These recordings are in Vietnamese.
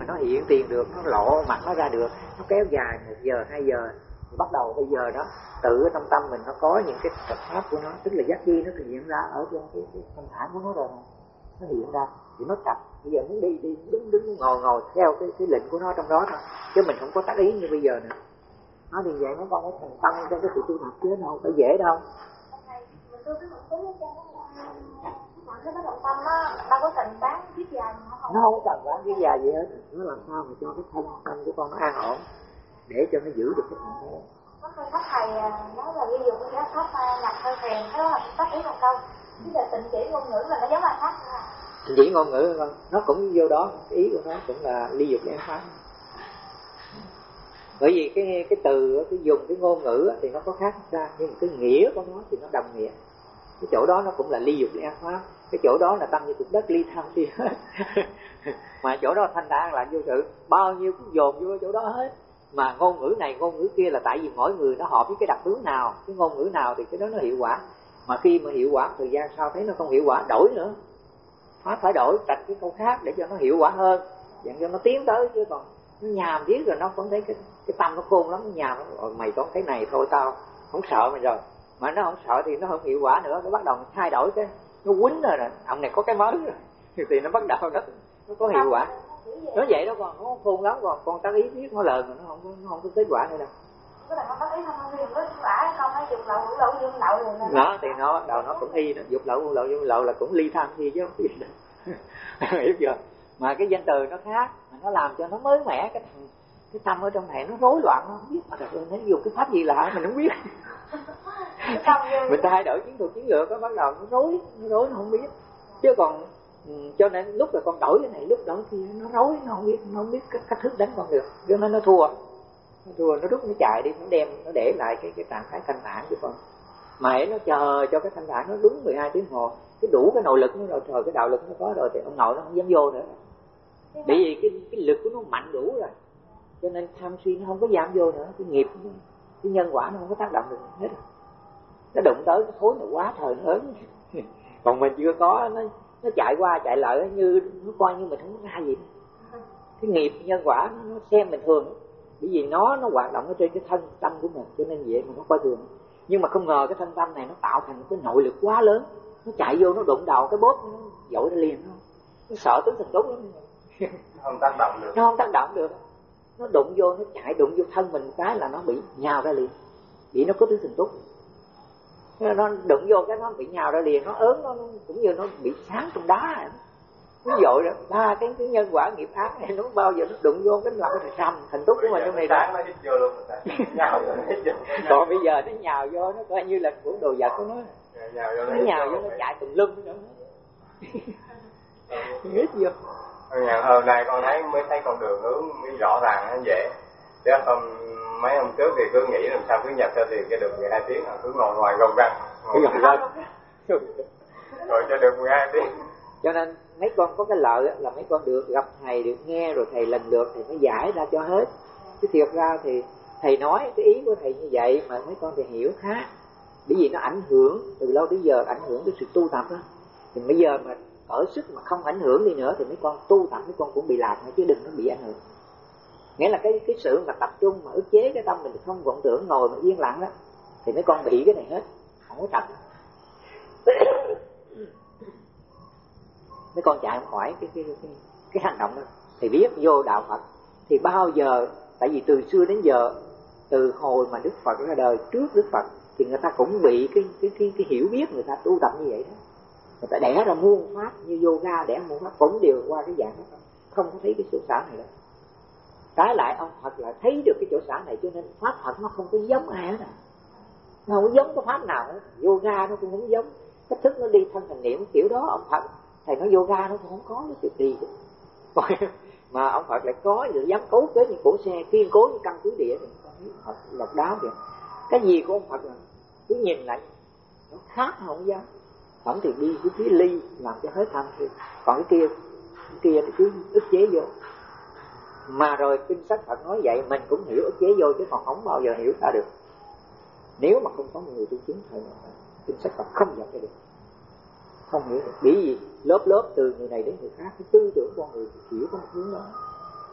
mà nó hiện tiền được, nó lộ mặt nó ra được, nó kéo dài 1 giờ 2 giờ, bắt đầu bây giờ đó tự trong tâm mình nó có những cái tập pháp của nó, tức là giác chi nó hiện ra ở trong cái thanh thản của nó rồi, nó hiện ra thì nó chặt. Bây giờ muốn đi đứng ngồi theo cái lệnh của nó trong đó thôi, chứ mình không có tác ý như bây giờ nữa. Nó thì vậy, nó con có thành tâm trong cái sự tu tập chứ đâu phải dễ đâu. Nó không cần bán cái dài gì hết, nó làm sao mà cho cái thân của con nó an ổn để cho nó giữ được cái trạng thái. Có thầy nói là ví dụ như cái pháp nhập hơi thèm, cái đó là tác ý một câu. Chứ là tịnh chỉ ngôn ngữ là nó giống là pháp. Tịnh chỉ ngôn ngữ không? Nó cũng vô đó, cái ý của nó cũng là ly dục ly pháp. Bởi vì cái từ, cái dùng cái ngôn ngữ thì nó có khác ra, nhưng mà cái nghĩa của nó thì nó đồng nghĩa. Cái chỗ đó nó cũng là ly dục ly pháp, cái chỗ đó là tâm như cục đất ly tham si hết. Mà chỗ đó thanh thản là vô sự, bao nhiêu cũng dồn vô chỗ đó hết. Mà ngôn ngữ này ngôn ngữ kia là tại vì mỗi người nó hợp với cái đặc tướng nào, cái ngôn ngữ nào thì cái đó nó hiệu quả. Mà khi mà hiệu quả thời gian sau thấy nó không hiệu quả, đổi nữa, phải đổi trạch cái câu khác để cho nó hiệu quả hơn, dặn cho nó tiến tới. Chứ còn nó nhàm biết rồi nó vẫn thấy cái tâm nó khôn lắm, nó nhàm rồi, mày có cái này thôi tao không sợ mày rồi, mà nó không sợ thì nó không hiệu quả nữa, nó bắt đầu thay đổi cái, nó quýnh rồi nè, ông này có cái mới rồi thì nó bắt đầu nó có hiệu quả. Nó vậy đó con, nó khôn lắm, con tác ý biết nó lờn mà nó không có kết quả nữa đâu. Nó thì nó bắt đầu nó cũng y đó, dục lậu là cũng ly tham si chứ không gì đâu. Hiểu chưa? Mà cái danh từ nó khác, mà nó làm cho nó mới mẻ cái tâm ở trong này nó rối loạn, nó không biết mà nó dùng cái pháp gì lạ mình không biết. Mình thay đổi chiến thuật chiến lược nó bắt đầu nó rối nó không biết. Chứ còn cho nên lúc là con đổi cái này lúc đổi kia nó rối, nó không biết cách thức đánh con được, cho nên nó thua, nó rút nó chạy đi, nó đem nó để lại cái trạng thái thanh thản của con. Mà nó chờ cho cái thanh thản nó đúng 12 tiếng hồ, cái đủ cái nội lực nó rồi, trời cái đạo lực nó có rồi thì ông nội nó không dám vô nữa. Bởi vì cái lực của nó mạnh đủ rồi, cho nên tham si nó không có dám vô nữa, cái nghiệp cái nhân quả nó không có tác động được hết. Nó đụng tới cái khối nó quá trời lớn. Còn mình chưa có, nó chạy qua chạy lại như nó coi như mình không có ra gì. Cái nghiệp nhân quả nó xem mình thường, bởi vì nó hoạt động ở trên cái thân tâm của mình, cho nên vậy mà nó coi thường. Nhưng mà không ngờ cái thân tâm này nó tạo thành một cái nội lực quá lớn, nó chạy vô nó đụng đầu cái bóp nó dội ra liền, nó sợ tới thành đốt lắm. Không tác động được. Nó không tác động được, nó đụng vô, nó chạy đụng vô thân mình cái là nó bị nhào ra liền, bị nó có tứ thần túc. Nó đụng vô cái nó bị nhào ra liền, nó ớn, nó cũng như nó bị sáng trong đá, nó dội ra. Ba cái nhân quả nghiệp ác này nó bao giờ nó đụng vô cái là cái rầm thành túc của mình trong này đó. Còn bây giờ nó nhào vô nó coi như là của đồ vật của nó, nó nhào vô nó chạy tùm lum nữa. Hết vô. Hôm nay con mới thấy con đường hướng mới rõ ràng nó dễ. Chứ mấy hôm trước thì cứ nghĩ làm sao cứ nhập cho thì cái được 12 tiếng cứ ngồi ngoài gồng răng rồi cho được 12 tiếng. Cho nên mấy con có cái lợi là mấy con được gặp thầy, được nghe rồi thầy lần lượt thì nó giải ra cho hết. Chứ thiệt ra thì thầy nói cái ý của thầy như vậy mà mấy con thì hiểu khác, bởi vì nó ảnh hưởng từ lâu tới giờ, ảnh hưởng tới sự tu tập đó. Thì bây giờ mà ở sức mà không ảnh hưởng đi nữa thì mấy con tu tập mấy con cũng bị lạc nữa, chứ đừng nó bị ảnh hưởng. Nghĩa là cái sự mà tập trung mà ức chế cái tâm mình không vọng tưởng, ngồi mà yên lặng đó thì mấy con bị cái này hết, không có tập. Mấy con chạy không khỏi cái hành động đó. Thì biết vô đạo Phật thì bao giờ, tại vì từ xưa đến giờ, từ hồi mà Đức Phật ra đời, trước Đức Phật thì người ta cũng bị cái hiểu biết, người ta tu tập như vậy đó. Người ta đẻ ra muôn pháp như yoga, đẻ muôn pháp cũng đều qua cái dạng đó, không có thấy cái chỗ xả này đâu. Trái lại ông Phật lại thấy được cái chỗ xả này, cho nên pháp Phật nó không có giống ai hết. Nó không có giống cái pháp nào hết. Yoga nó cũng không giống, cách thức nó đi thanh thành niệm kiểu đó. Ông Phật thầy nói yoga nó cũng không có cái chuyện gì mà ông Phật lại có, dám cấu kết như cổ xe, kiên cố như căn cứ địa. Phật độc đáo kìa. Cái gì của ông Phật là cứ nhìn lại nó khác, không dám. Không thì đi cái phía ly làm cho hết tham thì. Còn cái kia thì cứ ức chế vô. Mà rồi kinh sách Phật nói vậy mình cũng hiểu ức chế vô, chứ còn không bao giờ hiểu ra được. Nếu mà không có một người tu chứng thì kinh sách Phật không dạy được, không hiểu được. Bởi vì lớp từ người này đến người khác, cái tư tưởng con người hiểu có một hướng đó.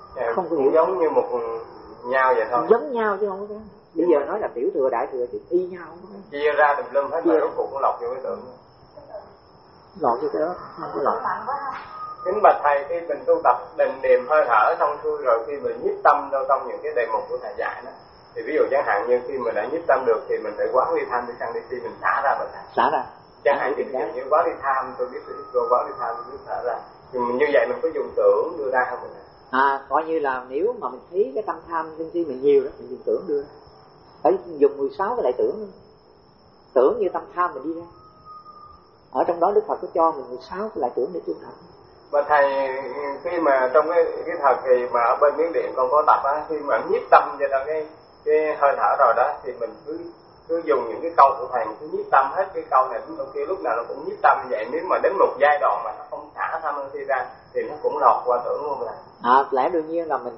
Không có hiểu. Giống như một nhau vậy thôi. Giống nhau chứ không có cái. Bây giờ nói là tiểu thừa đại thừa thì y nhau. Chia ra tùm lum hết rồi rốt cuộc cũng lọt vô cái tưởng. Lọt vô cái đó, không có lọt. Kính bạch thầy, khi mình tu tập định niệm hơi thở xong xuôi rồi, khi mình nhiếp tâm đâu trong những cái đề mục của thầy dạy đó, thì ví dụ chẳng hạn như khi mình đã nhiếp tâm được thì mình phải quán ly tham, ly sân, ly si, mình xả ra mình. Xả ra. Chẳng hạn như quán ly tham, tôi biết tôi quán ly tham, tôi biết xả ra. Nhưng như vậy mình có dùng tưởng đưa ra không mình? Coi như là nếu mà mình thấy cái tâm tham sân si mình nhiều đó, mình dùng tưởng đưa ra. Phải dùng 16 cái lại tưởng. Tưởng như tâm tham mình đi ra. Ở trong đó Đức Phật có cho mình 16 cái lại tưởng để tu tập. Và thầy, khi mà trong cái thời kỳ mà ở bên Miến Điện con có tập á, khi mà nhiếp tâm vào trong cái hơi thở rồi đó, thì mình cứ dùng những cái câu của thầy, mình cứ nhiếp tâm hết cái câu này đến câu kia, lúc nào nó cũng nhiếp tâm như vậy. Nếu mà đến một giai đoạn mà nó không xả tham sân si ra thì nó cũng lọt qua tưởng luôn rồi. Lẽ đương nhiên là mình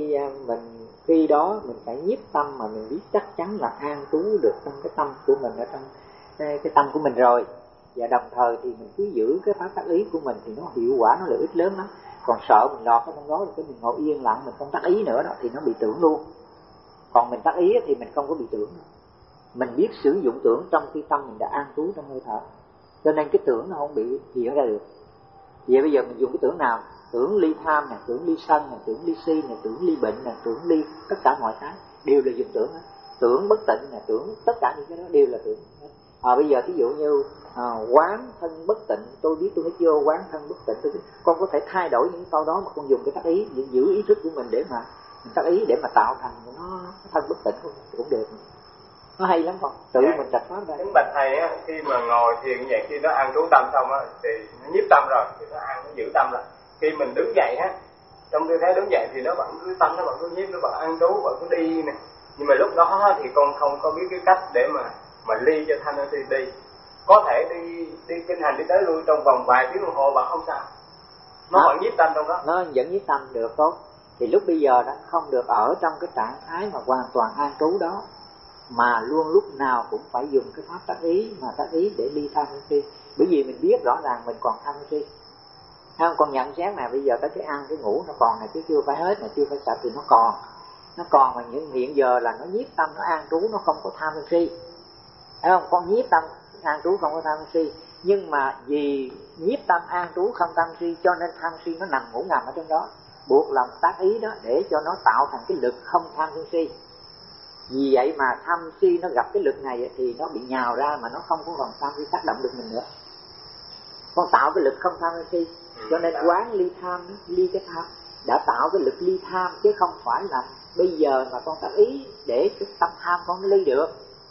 khi đó mình phải nhiếp tâm mà mình biết chắc chắn là an trú được trong cái tâm của mình, ở trong cái tâm của mình rồi. Và đồng thời thì mình cứ giữ cái pháp tác ý của mình thì nó hiệu quả, nó lợi ích lớn lắm. Còn sợ mình lọt ở trong đó thì mình ngồi yên lặng, mình không tác ý nữa đó thì nó bị tưởng luôn. Còn mình tác ý thì mình không có bị tưởng. Mình biết sử dụng tưởng trong khi tâm mình đã an trú trong hơi thở, cho nên cái tưởng nó không bị hiện ra được. Vậy bây giờ mình dùng cái tưởng nào? Tưởng ly tham này, tưởng ly sân này, tưởng ly si này, tưởng ly bệnh này, tưởng ly tất cả mọi cái đều là dùng tưởng hết. Tưởng bất tịnh này, tưởng tất cả những cái đó đều là tưởng hết. Bây giờ thí dụ như quán thân bất tịnh, tôi biết tôi mới vô quán thân bất tịnh, con có thể thay đổi những câu đó mà con dùng cái tác ý, giữ ý thức của mình để mà mình tác ý để mà tạo thành nó thân bất tịnh cũng được. Nó hay lắm con, tự mình trạch pháp ra. Kính bạch thầy á, khi mà ngồi thiền như vậy, khi nó an trú tâm xong á thì nó nhiếp tâm rồi thì nó giữ tâm rồi. Khi mình đứng dậy á, trong tư thế đứng dậy thì nó vẫn cứ tâm, nó vẫn cứ nhiếp, nó vẫn an trú, vẫn cứ đi nè. Nhưng mà lúc đó thì con không có biết cái cách để mà ly cho thanh si đi. Có thể đi kinh hành đi tới lui trong vòng vài tiếng đồng hồ vẫn không sao. Nó vẫn nhiếp tâm trong đó. Nó vẫn nhiếp tâm được tốt. Thì lúc bây giờ đó không được ở trong cái trạng thái mà hoàn toàn an trú đó, mà luôn lúc nào cũng phải dùng cái pháp tác ý, mà tác ý để ly tham sân si. Bởi vì mình biết rõ ràng mình còn tham sân si. Không, con nhận xét này bây giờ tới cái ăn cái ngủ nó còn này, chứ chưa phải hết này, chưa phải sạch thì nó còn mà những hiện giờ là nó nhiếp tâm, nó an trú, nó không có tham sân si. Thấy không? Con nhiếp tâm an trú không có tham sân si, nhưng mà vì nhiếp tâm an trú không tham si cho nên tham si nó nằm ngủ ngầm ở trong đó, buộc lòng tác ý đó để cho nó tạo thành cái lực không tham sân si. Vì vậy mà tham si nó gặp cái lực này thì nó bị nhào ra mà nó không có còn tham si tác động được mình nữa. Con tạo cái lực không tham sân si, cho nên quán ly tham, ly cái tham đã tạo cái lực ly tham, chứ không phải là bây giờ mà con tác ý để cái tâm tham con ly được.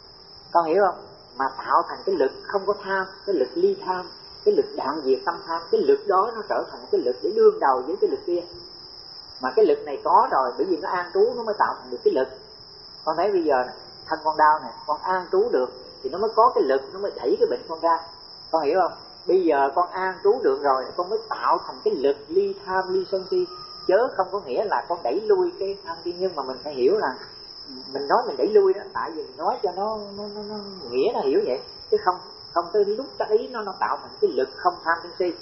Con hiểu không? Mà tạo thành cái lực không có tham, cái lực ly tham, cái lực đoạn diệt tâm tham, cái lực đó nó trở thành cái lực để đương đầu với cái lực kia. Mà cái lực này có rồi, bởi vì nó an trú nó mới tạo thành được cái lực. Con thấy bây giờ này, thân con đau này, con an trú được thì nó mới có cái lực, nó mới đẩy cái bệnh con ra. Con hiểu không? Bây giờ con an trú được rồi, con mới tạo thành cái lực ly tham, ly sân si. Chớ không có nghĩa là con đẩy lui cái tham si, nhưng mà mình phải hiểu là mình nói mình đẩy lui đó, tại vì mình nói cho nó nghĩa nó hiểu vậy, chứ không tới lúc tác ý nó tạo thành cái lực không tham sân si.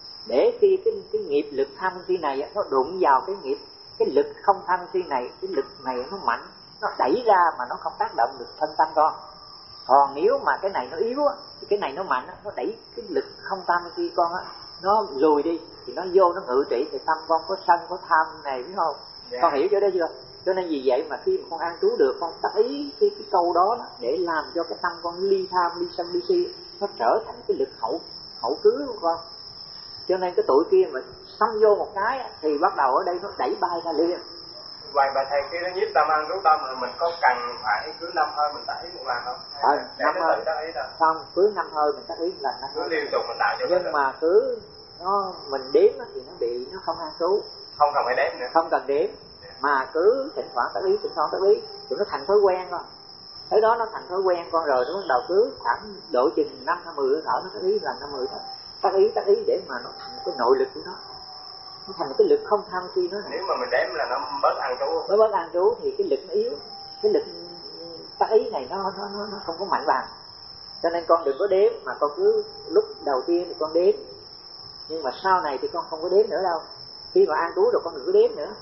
Để khi cái nghiệp lực tham sân si này nó đụng vào cái lực không tham sân si này, cái lực này nó mạnh, nó đẩy ra mà nó không tác động được thân tâm con. Còn nếu mà cái này nó yếu á, thì cái này nó mạnh á, nó đẩy cái lực không tham sân si con á, nó lùi đi thì nó vô nó ngự trị thì tâm con có sân có tham này, biết không? Con hiểu chỗ đó chưa? Cho nên vì vậy mà khi mà con an trú được, con tác ý cái câu đó để làm cho cái tâm con ly tham, ly sân, ly si nó trở thành cái lực hậu cứ của con. Cho nên cái tụi kia mà xông vô một cái thì bắt đầu ở đây nó đẩy bay ra liền. Vậy bà thầy khi nó nhiếp tâm an trú tâm là mình có cần phải cứ 5 hơi mình tác ý một lần không? 5 hơi không, cứ 5 hơi mình tác ý lần nó cứ liên tục mình tạo cho nhưng mà cứ mình đếm thì nó không an trú, không cần phải đếm nữa, không cần đếm, mà cứ thỉnh thoảng tác ý thì nó thành thói quen con. Thế đó nó thành thói quen con rồi, nó bắt đầu cứ khoảng độ chừng 5-10 hơi thở nó tác ý lần 50 thở. Tác ý để mà nó thành cái nội lực của nó thành cái lực không tham si nó. Nếu mà mình đếm là nó bớt an trú, nó bớt an trú thì cái lực nó yếu, cái lực tác ý này nó không có mạnh bằng. Cho nên con đừng có đếm, mà con cứ lúc đầu tiên thì con đếm, nhưng mà sau này thì con không có đếm nữa đâu. Khi mà an trú rồi con đừng có đếm nữa,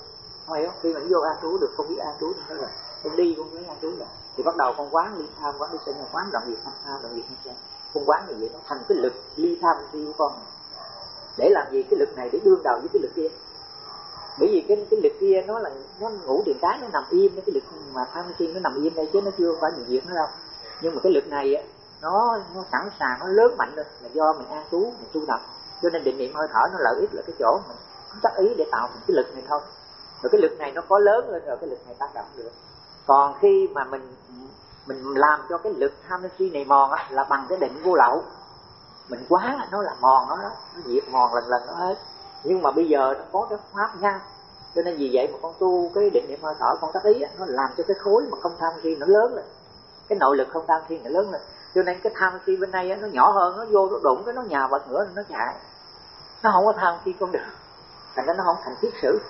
không hiểu không? Khi mà vô an trú được, không biết an trú nữa rồi, con đi con mới an trú rồi, thì bắt đầu con quán ly tham, quán ly sân, quán đoạn diệt tham tham, đoạn diệt tham sân, con quán như vậy nó thành cái lực ly tham si của con. Để làm gì? Cái lực này để đương đầu với cái lực kia. Bởi vì cái lực kia nó là nó ngũ điện cái, nó nằm im, cái lực mà tham si nó nằm im đây chứ nó chưa phải mình diệt nó đâu. Nhưng mà cái lực này á, nó sẵn sàng, nó lớn mạnh lên là do mình an trú, mình tu tập. Cho nên định niệm hơi thở nó lợi ích là cái chỗ mình tác ý để tạo thành cái lực này thôi. Rồi cái lực này nó có lớn lên rồi cái lực này tác động được. Còn khi mà mình làm cho cái lực tham si này mòn á, là bằng cái định vô lậu. Mình quá nó là mòn nó diệt mòn lần lần nó hết. Nhưng mà bây giờ nó có cái pháp nha. Cho nên vì vậy mà con tu cái định niệm hơi thở, con tác ý á, nó làm cho cái khối mà không tham si nó lớn lên. Cái nội lực không tham si nó lớn lên. Cho nên cái tham si bên đây á, nó nhỏ hơn, nó vô nó đụng cái nó nhào bật nữa nó chạy. Nó không có tham si con được. Thành ra nó không thành kiết sử.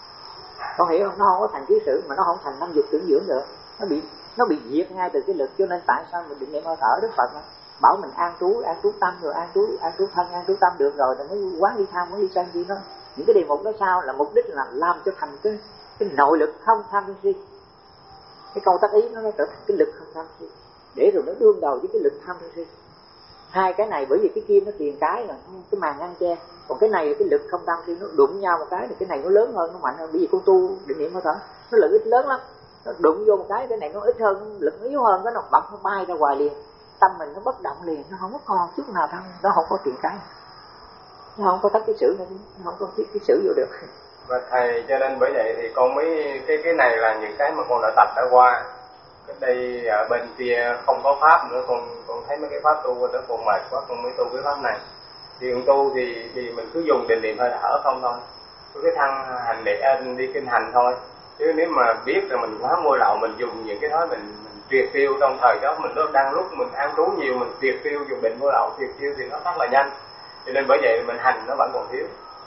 Con hiểu không? Nó không có thành kiết sử mà nó không thành năm dục tưởng dưỡng được. Nó bị diệt ngay từ cái lực. Cho nên tại sao mình định niệm hơi thở, Đức Phật bảo mình an trú tâm rồi an trú thân, an trú tâm được rồi mới quán ly tham, quán ly sân gì nó. Những cái đề mục đó sao là mục đích là làm cho thành cái nội lực không tham si. Cái câu tác ý nó trở thành cái lực không tham si, để rồi nó đương đầu với cái lực tham si. Hai cái này bởi vì cái kia nó tiền cái là cái màn ngăn che, còn cái này là cái lực không tham si, nó đụng nhau một cái thì cái này nó lớn hơn, nó mạnh hơn. Bởi vì con tu định niệm hơi thở nó lợi ích lớn lắm, nó đụng vô một cái này nó ít hơn, lực nó yếu hơn, cái nó bật nó bay ra ngoài liền, tâm mình nó bất động liền, nó không có còn chút nào tham, nó không có tiền cái, nó không có thất cái sử nữa, nó không có cái sử vô được. Và thầy, cho nên bởi vậy thì con mới cái này là những cái mà con đã tập đã qua. Cái đây ở bên kia không có pháp nữa, con thấy mấy cái pháp tu đó con mệt quá, con mới tu cái pháp này. Thì con tu thì mình cứ dùng định niệm hơi thở không thôi, cứ cái thăng hành để đi kinh hành thôi. Chứ nếu mà biết là mình quá môi lậu, mình dùng những cái đó mình triệt tiêu trong thời đó mình đang lúc mình an trú nhiều, mình triệt tiêu dùng định môi lậu triệt tiêu thì nó rất là nhanh. Cho nên bởi vậy mình hành nó vẫn còn thiếu.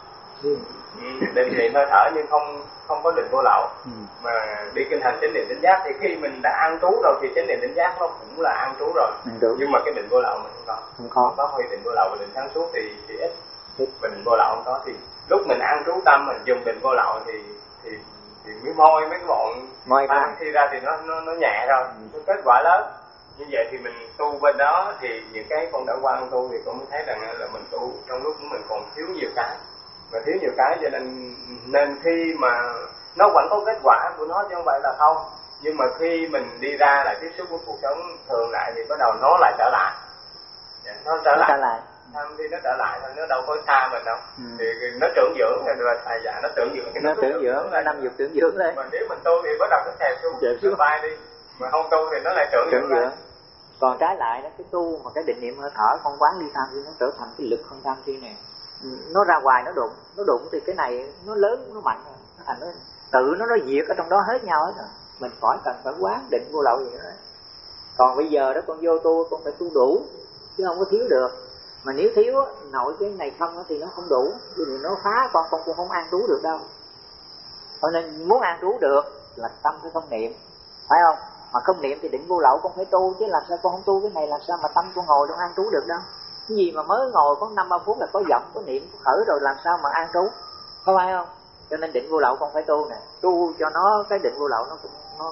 Định niệm hơi thở nhưng không có định vô lậu. Mà đi kinh hành chánh niệm tỉnh giác thì khi mình đã an trú rồi thì chánh niệm tỉnh giác nó cũng là an trú rồi. Nhưng mà cái định vô lậu mình không có huy định vô lậu và định sáng suốt thì ít. Định vô lậu không có thì lúc mình an trú tâm mình dùng định vô lậu thì mới môi mấy cái bọn mang khi ra thì nó nhẹ rồi, nó kết quả lớn. Như vậy thì mình tu bên đó thì những cái con đã qua tu thì con mới thấy rằng là mình tu trong lúc mình còn thiếu nhiều cái. Và thiếu nhiều cái cho nên khi mà nó vẫn có kết quả của nó chứ không phải là không. Nhưng mà khi mình đi ra lại tiếp xúc với cuộc sống thường lại thì bắt đầu nó lại trở lại. Nó trở lại. Tham thì nó trở lại thôi, nó đâu có xa mình đâu. Thì nó trưởng dưỡng rồi thầy dạy nó trưởng dưỡng. Nó trưởng dưỡng, nó năm dục trưởng dưỡng đấy. Mà nếu mình tu thì bắt đầu nó xẹp xuống, nó bay đi. Mà không tu thì nó lại trưởng dưỡng. Còn trái lại đó, cái tu mà cái định niệm hơi thở con quán ly tham thì nó trở thành cái lực không tham si này. Nó ra ngoài nó đụng thì cái này nó lớn nó mạnh rồi, nó thành nó tự nó diệt ở trong đó hết nhau hết rồi. Mình khỏi cần phải quán định vô lậu gì nữa. Còn bây giờ đó con vô tu con phải tu đủ chứ không có thiếu được. Mà nếu thiếu nội cái này không thì nó không đủ, vì nó phá con cũng không an trú được đâu. Cho nên muốn an trú được là tâm phải không niệm, phải không? Mà không niệm thì định vô lậu con phải tu chứ, làm sao con không tu cái này, làm sao mà tâm con ngồi trong an trú được đâu. Cái gì mà mới ngồi có 5-3 phút là có giọng, có niệm, có khởi rồi làm sao mà an trú, không phải không? Cho nên định vô lậu con phải tu nè, tu cho nó cái định vô lậu nó cũng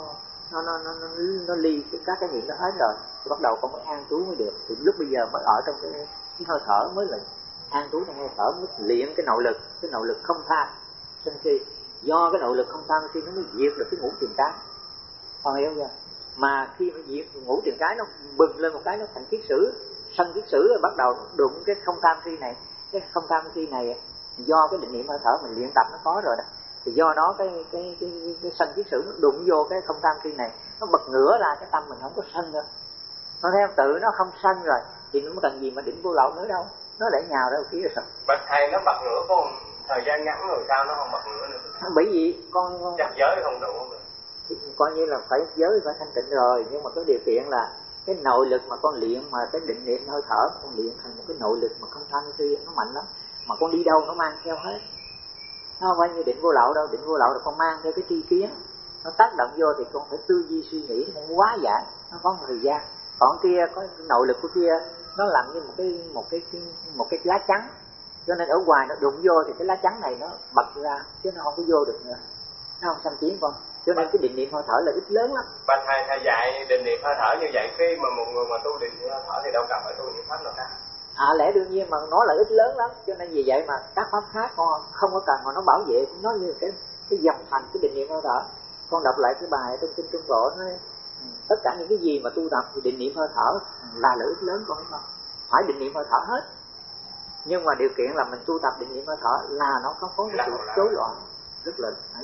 nó ly các cái niệm đó hết rồi, thì bắt đầu con mới an trú mới được. Thì lúc bây giờ mới ở trong cái hơi thở mới là an trú trong hơi thở, mới luyện cái nội lực không tham sân si. Do cái nội lực không tham si nó mới diệt được cái ngũ tiền cái, con hiểu chưa? Mà khi mà diệt ngũ tiền cái nó bừng lên một cái nó thành kiết sử, sân kiết sử rồi bắt đầu đụng cái không tham si này. Cái không tham si này do cái định niệm hơi thở mình luyện tập nó có rồi đó, thì do đó cái sân kiết sử nó đụng vô cái không tham si này, nó bật ngửa ra cái tâm mình không có sân nữa. Nó theo tự nó không sân rồi thì nó cần gì mà định vô lậu nữa đâu, nó để nhào ra phía rồi. Bạch thầy nó bật ngửa có thời gian ngắn rồi sao nó không bật ngửa nữa? Bởi vì con chặt giới không đủ rồi. Coi như là phải giới phải thanh tịnh rồi, nhưng mà có điều kiện là cái nội lực mà con luyện mà cái định niệm hơi thở con luyện thành một cái nội lực mà không tham si nó mạnh lắm, mà con đi đâu nó mang theo hết. Nó không phải như định vô lậu đâu, định vô lậu là con mang theo cái tri kiến, nó tác động vô thì con phải tư duy suy nghĩ, nó quá giải, nó có một thời gian. Còn kia có cái nội lực của kia nó làm như một cái lá chắn, cho nên ở ngoài nó đụng vô thì cái lá chắn này nó bật ra chứ nó không có vô được nữa. nó không xâm chiếm con. Cho nên cái định niệm hơi thở là ít lớn lắm. Và thầy dạy định niệm hơi thở như vậy, khi mà một người mà tu định niệm hơi thở thì đâu cần phải tu niệm pháp nào cả. Lẽ đương nhiên mà nó là ít lớn lắm, cho nên vì vậy mà các pháp khác con không có cần mà nó bảo vệ, nó như cái dòng thành cái định niệm hơi thở. Con đọc lại cái bài trong kinh Trung Bộ nói tất cả những cái gì mà tu tập thì định niệm hơi thở là lợi ích lớn, con biết không? Phải định niệm hơi thở hết. Nhưng mà điều kiện là mình tu tập định niệm hơi thở là nó có cái sự rối loạn rất là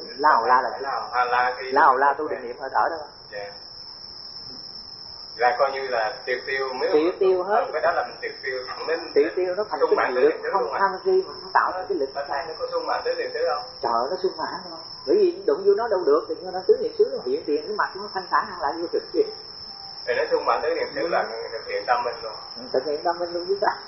lao la tu định niệm hơi thở đó. Yeah. Là coi như là tiêu tiêu hết. Cái đó là mình tiêu nên tiêu nó thành cái lực không tham si mà nó tạo ra cái lực. Nó có sung mãn tới niệm xứ không? Trời, nó sung mãn không? Bởi vì đụng vô nó đâu được thì nó tứ niệm xứ nó hiện tiền cái mặt nó thanh thản lại vô trực chuyện. Thì nó sung mãn tới niệm xứ là thực hiện tâm mình luôn. Thực hiện tâm mình luôn chứ ta.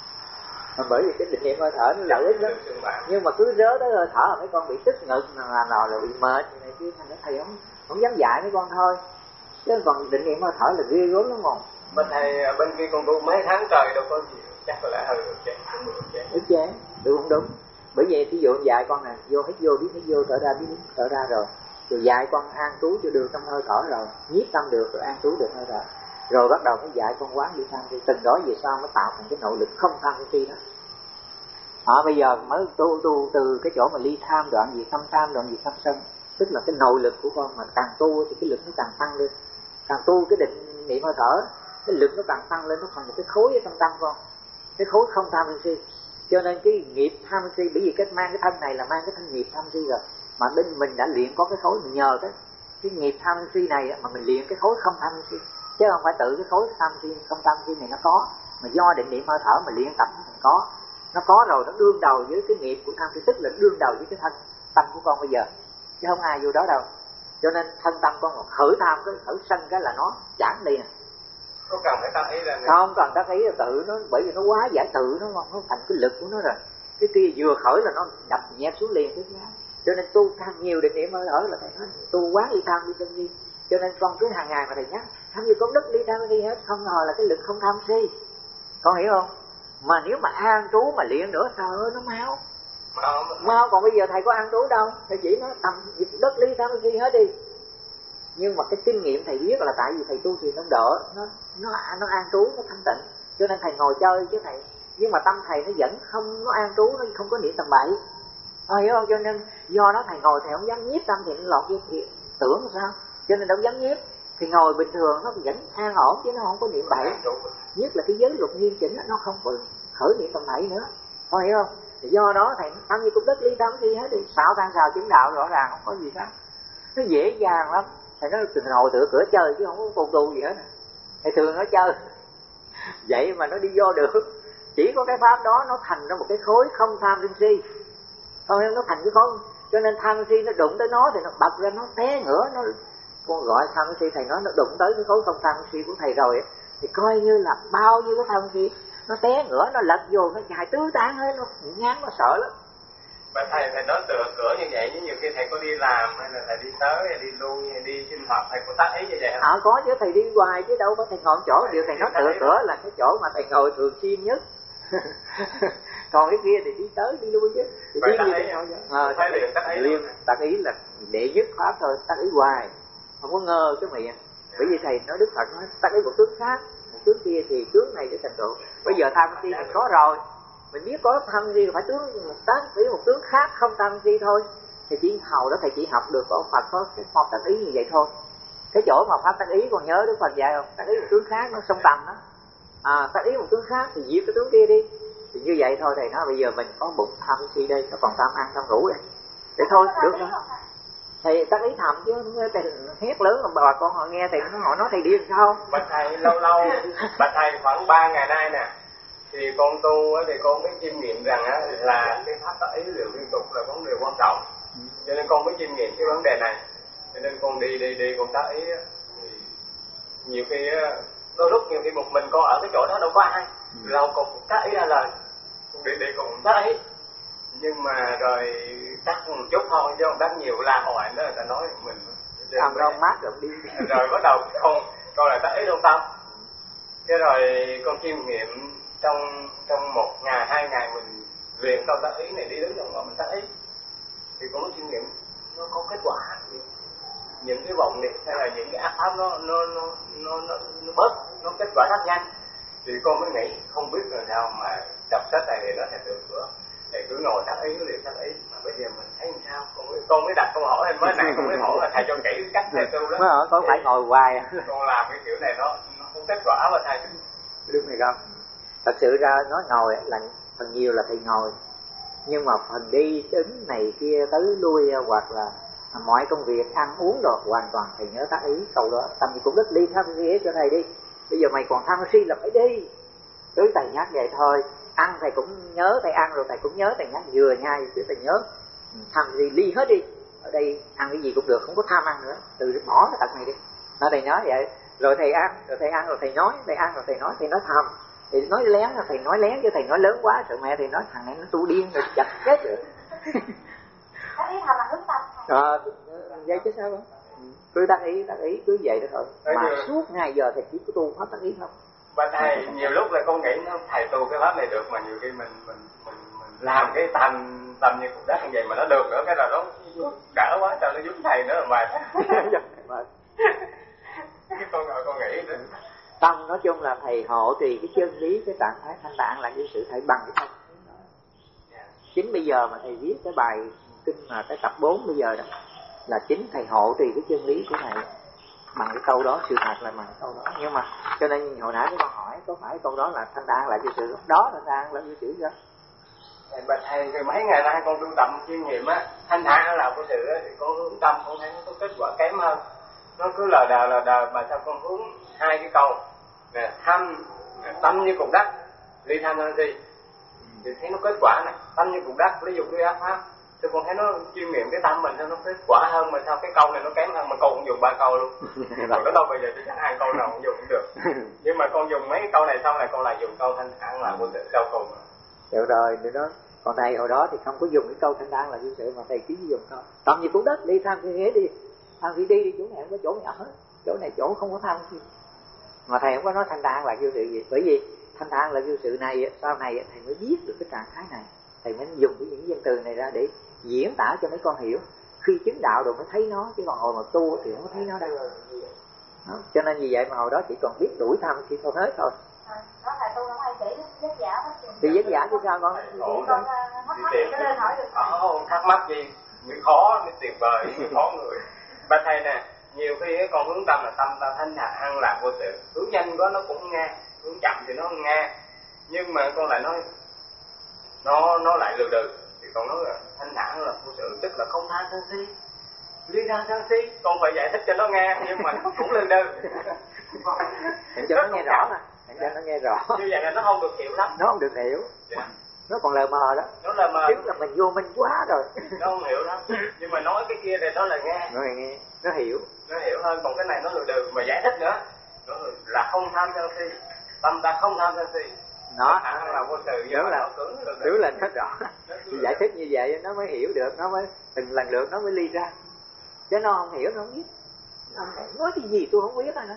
Mà bởi vì cái định niệm hơi thở nó lợi ích lắm. Nhưng mà cứ rớ tới hơi thở là mấy con bị tức ngực nào là bị mệt này kia, thành ra thầy không dám dạy mấy con thôi. Chứ còn định niệm hơi thở là ghê gớm lắm không? Bên thầy bên kia con tu mấy tháng trời đâu có gì, chắc là hơi ức chế, đúng đúng. Bởi vậy thí dụ dạy con nè, vô hít vô biết hít vô, thở ra biết thở ra rồi dạy con an trú cho được trong hơi thở rồi nhiếp tâm được rồi an trú được hơi thở, rồi bắt đầu mới dạy con quán ly tham si, từng đó về sau mới tạo thành cái nội lực không tham si đó. Bây giờ mới tu từ cái chỗ mà ly tham đoạn gì tham đoạn gì tham sân, tức là cái nội lực của con mà càng tu thì cái lực nó càng tăng lên, càng tu cái định niệm hơi thở cái lực nó càng tăng lên, nó thành một cái khối ở trong tâm con, cái khối không tham si. Cho nên cái nghiệp tham si, bởi vì cái mang cái thân này là mang cái thân nghiệp tham si rồi, mà bên mình đã luyện có cái khối, mình nhờ cái nghiệp tham si này mà mình luyện cái khối không tham si, chứ không phải tự cái khối tham si không tham si này nó có, mà do định niệm hơi thở mà luyện tập nó có rồi, nó đương đầu với cái nghiệp của tham si, tức là đương đầu với cái thân tâm của con bây giờ, chứ không ai vô đó đâu. Cho nên thân tâm con khởi tham cái khởi sân cái là nó chản đi nè. Có cần phải tác ý là không cần tác ý là tự nó, bởi vì nó quá giải tự nó thành cái lực của nó rồi. Cái kia vừa khởi là nó đập nhẹ xuống liền cái giá. Cho nên tu tham nhiều định niệm hơi thở là thầy nói tu quán ly tham ly sân si. Cho nên con cứ hàng ngày mà thầy nhắc tham như con đất ly tham ly hết, không ngờ là cái lực không tham si. Con hiểu không? Mà nếu mà an trú mà luyện nữa sao ơi nó mau. Còn bây giờ thầy có an trú đâu, thầy chỉ nói tầm đất ly tham ly si hết đi. Nhưng mà cái kinh nghiệm thầy biết là tại vì thầy tu thì nó đỡ, nó an trú, nó thanh tịnh, cho nên thầy ngồi chơi chứ thầy, nhưng mà tâm thầy nó vẫn không, nó an trú, nó không có niệm tầm bậy, hiểu không? Cho nên do đó thầy ngồi thầy không dám nhiếp tâm thì nó lọt vô thiệt tưởng sao, cho nên đâu dám nhiếp. Thì ngồi bình thường nó vẫn an ổn chứ nó không có niệm bậy, nhất là cái giới luật nghiêm chỉnh nó không có khởi niệm tầm bậy nữa, hiểu không? Thì do đó thầy tham như cũng đất ly tâm đi hết đi, xạo than xào chứng đạo rõ ràng không có gì khác, nó dễ dàng lắm. Thầy nói từng ngồi tựa cửa chơi chứ không có tu gì hết. Thầy thường nó chơi vậy mà nó đi vô được, chỉ có cái pháp đó nó thành ra một cái khối không tham sân si, không em, nó thành cái khối. Cho nên tham sân si nó đụng tới nó thì nó bật ra, nó té ngửa, nó con gọi tham sân si, thầy nói nó đụng tới cái khối không tham sân si của thầy rồi thì coi như là bao nhiêu cái tham sân si nó té ngửa, nó lật vô, nó chạy tứ tán hết, nó ngán, nó sợ lắm. Mà thầy nói tựa cửa như vậy, như nhiều khi thầy có đi làm hay là thầy đi tới hay đi lui hay đi sinh hoạt, thầy có tác ý như vậy không? Có chứ, thầy đi hoài chứ đâu có thầy ngồi chỗ. Điều thầy nói tựa cửa là cái chỗ mà thầy ngồi thường xuyên nhất. Còn cái kia thì đi tới đi lui chứ. Thì đi liền tác ý là đệ nhất pháp thôi, tác ý hoài, không có ngơ cái miệng. Bởi vì thầy nói Đức Phật nói tác ý một tướng khác, một tướng kia thì tướng này để thành tựu. Bây giờ tham si mình có rồi, mình biết có tham si phải tướng một tướng khác không tham si thôi. Thì chỉ hầu đó thầy chỉ học được của Phật có cái pháp tác ý như vậy thôi. Cái chỗ mà pháp tác ý còn nhớ Đức Phật dạy không? Tác ý một tướng khác nó song tầm đó. Tác ý một tướng khác thì diệt cái tướng kia đi. Thì như vậy thôi thầy nói bây giờ mình có bụng tham si đây, nó còn tham ăn tham ngủ đây. Để thôi được rồi. Thầy tác ý thầm chứ thầy hét lớn mà bà con họ nghe thầy họ nói thầy điên sao? Bạch thầy lâu bạch thầy khoảng 3 ngày nay nè, thì con tu thì con mới chiêm nghiệm rằng là cái pháp tác ý liệu liên tục là vấn đề quan trọng, cho nên con mới chiêm nghiệm cái vấn đề này. Cho nên con đi con tác ý thì nhiều khi đôi lúc nhiều khi một mình con ở cái chỗ đó đâu có ai, lâu con tác ý ra lời, con đi con tác ý, nhưng mà rồi tác một chút thôi chứ không tác nhiều la hoài nữa, người ta nói mình làm rong mát rồi đi rồi bắt đầu con lại tác ý trong tâm. Thế rồi con chiêm nghiệm trong 1 ngày 2 ngày mình luyện câu tác ý này, đi đứng trong ngõ mình tác ý thì con có chiêm nghiệm nó có kết quả. nhanh. Thì con mới nghĩ không biết làm sao mà đọc sách này thì nó sẽ được nữa. Thầy cứ ngồi đắc ý liền đắc ý, mà bây giờ mình thấy làm sao? Con mới đặt câu hỏi mới nãy con mới hỏi là thầy cho kỹ cách thầy tu đó. Mới hỏi con phải ngồi hoài. Con làm cái kiểu này nó không kết quả mà thầy. Đúng hay không? Thật sự ra nói ngồi là phần nhiều là thầy ngồi, nhưng mà phần đi đứng này kia tới lui hoặc là mọi công việc ăn uống rồi hoàn toàn thầy nhớ tác ý câu đó. Tâm gì cũng đất đi tham si cho thầy đi, bây giờ mày còn tham si là phải đi. Cứ thầy nhắc vậy thôi. Ăn thầy cũng nhớ, thầy ăn rồi thầy cũng nhớ, thầy nhắc vừa nhai chứ thầy nhớ. Tham si ly hết đi, ở đây ăn cái gì cũng được, không có tham ăn nữa, từ bỏ cái tật này đi. Nó thầy nói vậy, rồi thầy ăn rồi thầy nói, thầy ăn rồi thầy nói thầm. Thì nói lén là thầy nói lén chứ thầy nói lớn quá sợ mẹ thì nói thằng này nó tu điên rồi chặt chết rồi. Tác ý thầm là hướng tâm. Vậy chứ sao không? Cứ tác ý cứ vậy đó thôi. Mà suốt ngày giờ thầy chỉ có tu hết tác ý không. Và thầy nhiều lúc là con nghĩ nó thầy tu cái pháp này được, mà nhiều khi mình làm cái tâm như cục đất như vậy mà nó được nữa, cái là nó đỡ quá, sao nó giúp thầy nữa là mệt. Con nghĩ nữa. Tâm nói chung là thầy hộ trì cái chân lý, cái trạng thái thanh tạng là cái sự thầy bằng cái tâm. Chính bây giờ mà thầy viết cái bài kinh mà cái tập 4 bây giờ đó là chính thầy hộ trì cái chân lý của thầy bằng cái câu đó, sự thật là bằng cái câu đó. Nhưng mà cho nên hồi nãy con hỏi có phải câu đó là thanh tạng là cái sự đó, thanh tạng là cái sự đó. Thầy mấy ngày nay con tu tập chuyên nghiệm á, thanh thản là của sự á, thì con hướng tâm con thấy nó có kết quả kém hơn. Nó cứ lờ đờ mà sao con hướng hai cái câu nè, tâm như cục đất, ly tham sân si, thì thấy nó kết quả này, tâm như cục đất, lý dục ly ác pháp. Thì con thấy nó chuyên nghiệm cái tâm mình nó kết quả hơn, mà sao cái câu này nó kém hơn, mà con cũng dùng 3 câu luôn. Rồi nó đâu bây giờ chỉ chắc hai câu nào cũng dùng cũng được. Nhưng mà con dùng mấy câu này sau này con lại dùng câu thanh thản là của sự sau cùng. Được rồi, điều đó. Còn thầy hồi đó thì không có dùng cái câu thanh tạng là vô sự, mà thầy chỉ dùng câu tâm như cục đất, đi tham si ghế đi, tham si đi chỗ này không có chỗ nhỏ hết, chỗ này chỗ không có tham si. Mà thầy không có nói thanh tạng là vô sự gì, bởi vì thanh tạng là vô sự này sau này thầy mới biết được cái trạng thái này, thầy mới dùng cái những dân từ này ra để diễn tả cho mấy con hiểu. Khi chứng đạo rồi mới thấy nó, chứ còn hồi mà tu thì không có thấy nó đâu. Đó. Cho nên vì vậy mà hồi đó chỉ còn biết đuổi tham si thôi hết thôi. Đó thầy tu không ai chỉ vết giả hết. Thì vết giả chứ sao con? Con thắc mắc gì có lên hỏi được. Không thắc mắc gì, mới khó, mới tuyệt vời, mới khó người. Ba thầy nè, nhiều khi con hướng tâm là tâm ta thanh thản an lạc vô sự, hướng nhanh quá nó cũng nghe, hướng chậm thì nó không nghe. Nhưng mà con lại nói nó lại lừa đừ, thì con nói là thanh thản là vô sự, tức là không tha sân si, ly tha sân si. Con phải giải thích cho nó nghe, nhưng mà nó cũng lừa đừ. Cho nó nghe rõ mà, cho nó nghe rõ. Như vậy là nó không được hiểu lắm. Nó không được hiểu. Nó còn lờ mờ đó. Nó lờ mờ. Tức là mình vô minh quá rồi. Nó không hiểu lắm. Nhưng mà nói cái kia thì nó là nghe. Nó nghe, nó hiểu. Nó hiểu hơn, còn cái này nó lừa đừ mà giải thích nữa. Nó là không tham sân si. Tâm ta không tham sân si. Nó là vô sự, đúng là đúng là rất rõ. Thì giải thích như vậy nó mới hiểu được, nó mới từng lần lượt nó mới ly ra. Chứ nó không hiểu, nó không biết. Nói cái gì tôi không biết rồi nữa.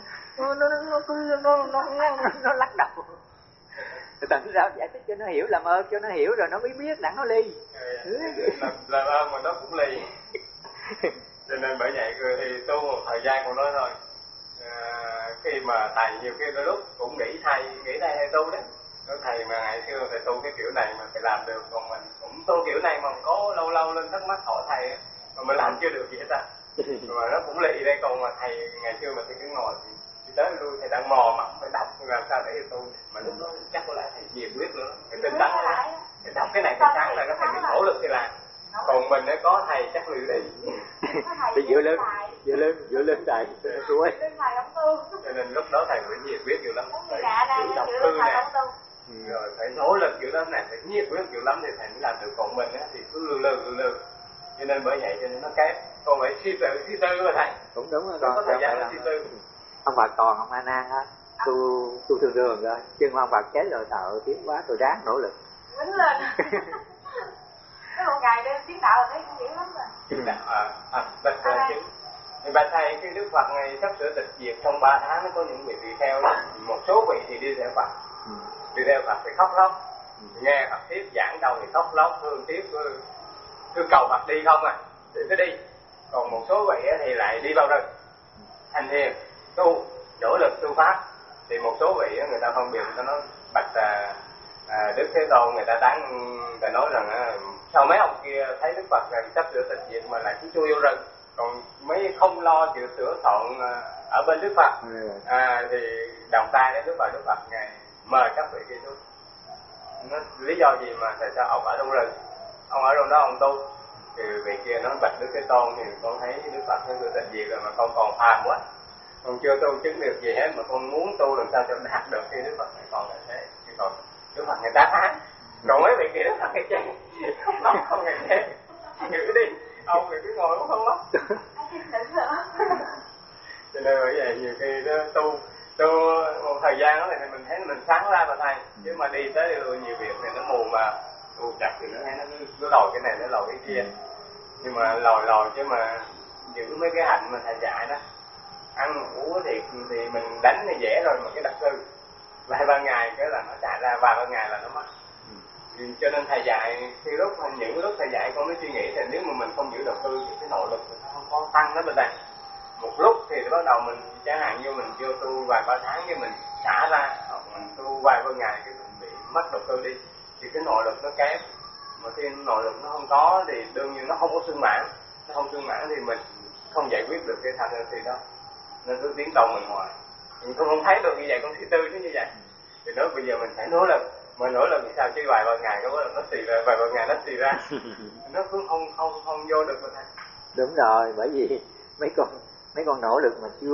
Nó lắc đầu. Tận ra giải thích cho nó hiểu, làm ơn cho nó hiểu rồi nó mới biết đặng nó ly. Làm ơn mà nó cũng ly. Cho nên bởi vậy thì tu một thời gian còn nói thôi. Khi mà thầy nhiều khi đôi lúc cũng nghĩ thầy hay tu đấy. Nói thầy mà ngày xưa thầy tu cái kiểu này mà thầy làm được, còn mình cũng tu kiểu này mà có lâu lên thắc mắc hỏi thầy mà mình làm chưa được gì hết ta. Mà nó cũng lì đây, còn mà thầy ngày xưa mà thầy cứ ngồi thì tới lui thầy đang mò mà phải đọc làm sao để tu, mà lúc đó chắc có lẽ thầy nhiệt quyết nữa, thầy tinh tấn thầy đọc cái này cái sáng là có thầy bị nỗ lực thì làm, còn mình nếu có thầy chắc lười đi. Thì dựa lên thầy rồi. Cho nên lúc đó thầy phải nhiệt quyết nhiều lắm, phải chịu đọc thư này, rồi phải nỗ lực nhiều lắm này, phải nhiệt quyết nhiều lắm thì thầy mới làm được, còn mình á thì cứ lừ. Cho nên bởi vậy cho nên nó kém. Còn phải suy tư mà thầy. Cũng đúng rồi. Có thời gian suy tư. Ông Phật còn ông A Nan á, tu thường đường rồi, nhưng ông Phật chết rồi tạo tiếng quá rồi ráng nỗ lực. Quýnh lên. Cái một ngày đêm tiếng đạo là thấy cũng dữ lắm rồi. Tiếng đạo bạch chính. Thì bà thầy khi Đức Phật ngày sắp sửa tịch diệt trong 3 tháng nó có những vị tỳ kheo đó, một số vị thì đi theo Phật. Đi theo Phật thì khóc lóc. Nghe Phật thuyết giảng đầu thì khóc lóc, thương tiếc cứ cầu Phật đi không à, thì cứ đi. Còn một số vị thì lại đi vào rừng hành thiền tu, nỗ lực tu pháp, Thì một số vị đó, người ta phân biệt, người ta nói bạch Đức Thế Tôn, người ta người ta nói rằng sao mấy ông kia thấy Đức Phật sắp sửa tịch diệt mà lại cứ chui vô rừng, còn mấy không lo chịu sửa soạn ở bên Đức Phật. Thì đồng tay đến Đức Phật ngài mời các vị kia xuống. Nó lý do gì mà tại sao ông ở trong rừng, ông ở trong đó ông tu? Thì vị kia nói bạch Đức Thế Tôn, thì con thấy Đức Phật sắp sửa tịch diệt rồi mà con còn phàm quá, con chưa tu chứng được gì hết, mà con muốn tu làm sao cho đạt được khi Đức Phật này còn là thế. Thì còn Đức Phật người ta thán, còn mấy vị kia Đức Phật cái chê không hề chê, cứ đi ông thì cứ ngồi cũng không mất. Cho nên bởi vậy nhiều khi nó tu một thời gian đó thì mình thấy mình sáng ra mà thầy, chứ mà đi tới nhiều việc thì nó mù mà tu chặt thì nó thấy nó lòi cái này nó lòi cái kia. Nhưng mà lòi chứ mà giữ mấy cái hạnh mà thầy dạy đó, ăn uống thì mình đánh thì dễ rồi, mà cái đặc tư vài ba ngày cái là nó chạy ra, vài ba ngày là nó mất. Cho nên thầy dạy những lúc thầy dạy con mới suy nghĩ là nếu mà mình không giữ đầu tư thì cái nội lực nó không có tăng đó bên đây. Một lúc thì bắt đầu mình chẳng hạn như mình chưa tu vài ba tháng cái mình xả ra, hoặc mình tu vài ba ngày cái mình bị mất đầu tư đi, thì cái nội lực nó kém. Mà khi nội lực nó không có thì đương nhiên nó không có sung mãn, nó không sung mãn thì mình không giải quyết được cái tham sân si đó, nên cứ tiến tông mình hoài. Mình không thấy được như vậy, con thứ tư nó như vậy thì nói bây giờ mình phải nỗ lực, mà nỗ lực thì sao chứ vài ba ngày nó xì ra, vài ba ngày nó xì ra nó cũng không vô được mà thầy. Đúng rồi, bởi vì mấy con nỗ lực mà chưa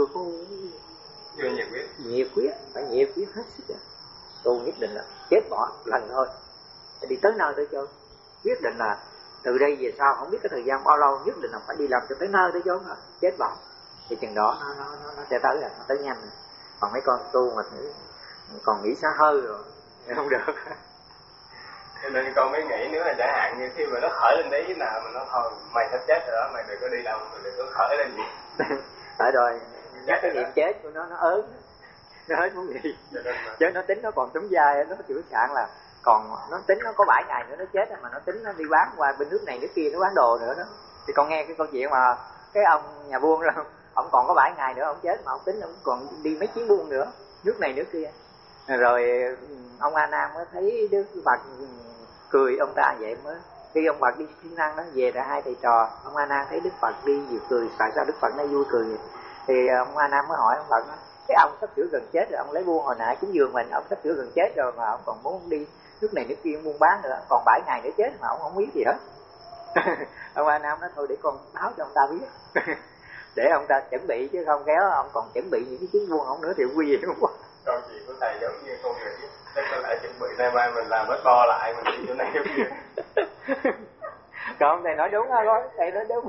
nhiệt quyết phải nhiệt quyết hết sức rồi. Tu nhất định là chết bỏ lần thôi, đi tới nơi tới chốn. Quyết định là từ đây về sau không biết cái thời gian bao lâu, nhất định là phải đi làm cho tới nơi tới chốn rồi, chết bỏ thì chừng đó nó sẽ tới rồi, nó tới nhanh rồi. Còn mấy con tu mà còn nghĩ xa hơi rồi không được. Cho nên con mới nghĩ nếu là chẳng hạn như khi mà nó khởi lên đấy nào mà nó thôi mày sắp chết rồi đó, mày đừng có đi đâu, mày đừng có khởi lên gì. Phải rồi, nhắc cái niệm chết của nó ớn, nó hết muốn gì. Chứ nó tính nó còn trúng vai, nó chữa sạn là còn nó tính nó có 7 ngày nữa nó chết, mà nó tính nó đi bán qua bên nước này nước kia, nó bán đồ nữa đó. Thì con nghe cái câu chuyện mà cái ông nhà buôn rồi, ông còn có 7 ngày nữa ông chết, mà ông tính ông còn đi mấy chuyến buôn nữa, nước này nước kia. Rồi ông A Nan mới thấy Đức Phật cười ông ta vậy, mới khi ông Phật đi thiên năng đó về ra hai thầy trò, ông A Nan thấy Đức Phật đi vừa cười, tại sao Đức Phật nó vui cười vậy? Thì ông A Nan mới hỏi ông Phật, cái ông sắp sửa gần chết rồi, ông lấy buôn hồi nãy cúng dường mình, ông sắp sửa gần chết rồi mà ông còn muốn đi nước này nước kia buôn bán nữa, còn 7 ngày nữa chết mà ông không biết gì hết. Ông A Nan nói thôi để con báo cho ông ta biết để ông ta chuẩn bị, chứ không kéo ông còn chuẩn bị những cái chuyến buôn ông nữa thì quy gì không có. Câu chuyện của thầy giống như con người biết, chắc có lại chuẩn bị nay mai mình làm hết bo lại, mình đi chỗ này chỗ kia. Còn thầy nói đúng ha, thầy nói đúng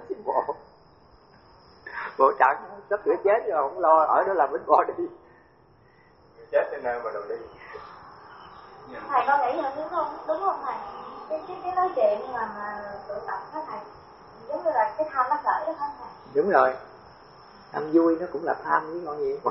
bộ trận sắp sửa chết rồi không lo ở đó làm bánh bo đi, chết trên nơi mà đồ đi. Thầy có nghĩ là đúng không thầy? Cái nói chuyện mà tụ tập đó thầy, giống như là cái tham nó khởi đó không thầy? Đúng rồi, tham vui nó cũng là tham với con gì.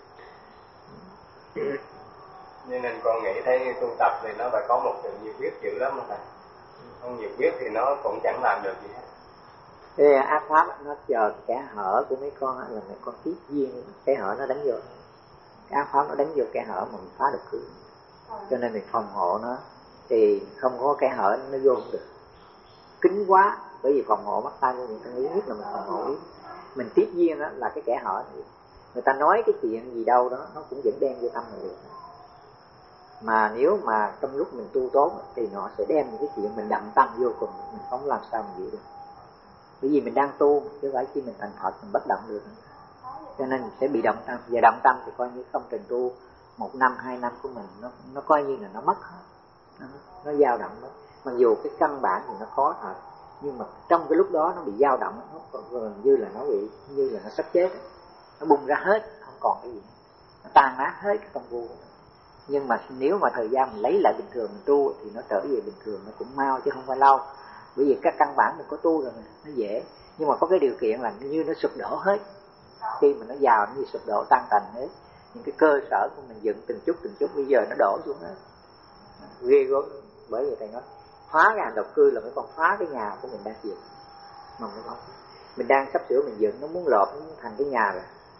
Cho nên con nghĩ thấy tu tập thì nó phải có một sự nhiệt huyết dữ lắm mà thầy. Không nhiệt huyết thì nó cũng chẳng làm được gì hết. Thế ác pháp nó chờ kẻ hở của mấy con là mấy con tiếp duyên, kẻ hở nó đánh vô, ác pháp nó đánh vô kẻ hở mà mình phá được cứ. Cho nên mình phòng hộ nó thì không có kẻ hở nó vô không được. Kính quá, bởi vì phòng hộ mắt tay của mình không nhất là mình phòng hộ ý. Mình tiếp duyên đó là cái kẻ hở thì người ta nói cái chuyện gì đâu đó nó cũng vẫn đem vô tâm mình được. Mà nếu mà trong lúc mình tu tốt thì nó sẽ đem những cái chuyện mình đậm tâm vô cùng, mình không làm sao mình giữ được. Bởi vì mình đang tu chứ phải khi mình thành Phật mình bất động được, cho nên mình sẽ bị động tâm, và động tâm thì coi như công trình tu 1 năm 2 năm của mình nó coi như là nó mất hết, nó dao động đó. Mặc dù cái căn bản thì nó có thật, nhưng mà trong cái lúc đó nó bị dao động, nó gần như là nó bị như là nó sắp chết, nó bung ra hết, không còn cái gì, nó tan nát hết cái công phu. Nhưng mà nếu mà thời gian mình lấy lại bình thường mình tu thì nó trở về bình thường, nó cũng mau chứ không phải lâu. Bởi vì các căn bản mình có tu rồi nó dễ, nhưng mà có cái điều kiện là như nó sụp đổ hết. Khi mà nó vào nó như sụp đổ tan tành hết, những cái cơ sở của mình dựng từng chút bây giờ nó đổ xuống hết, ghê gớm. Bởi vì thầy nói phá cái hành độc cư là mấy con phá cái nhà của mình đang dựng, mà mình đang sắp sửa mình dựng, nó muốn lộp, nó muốn thành cái nhà rồi.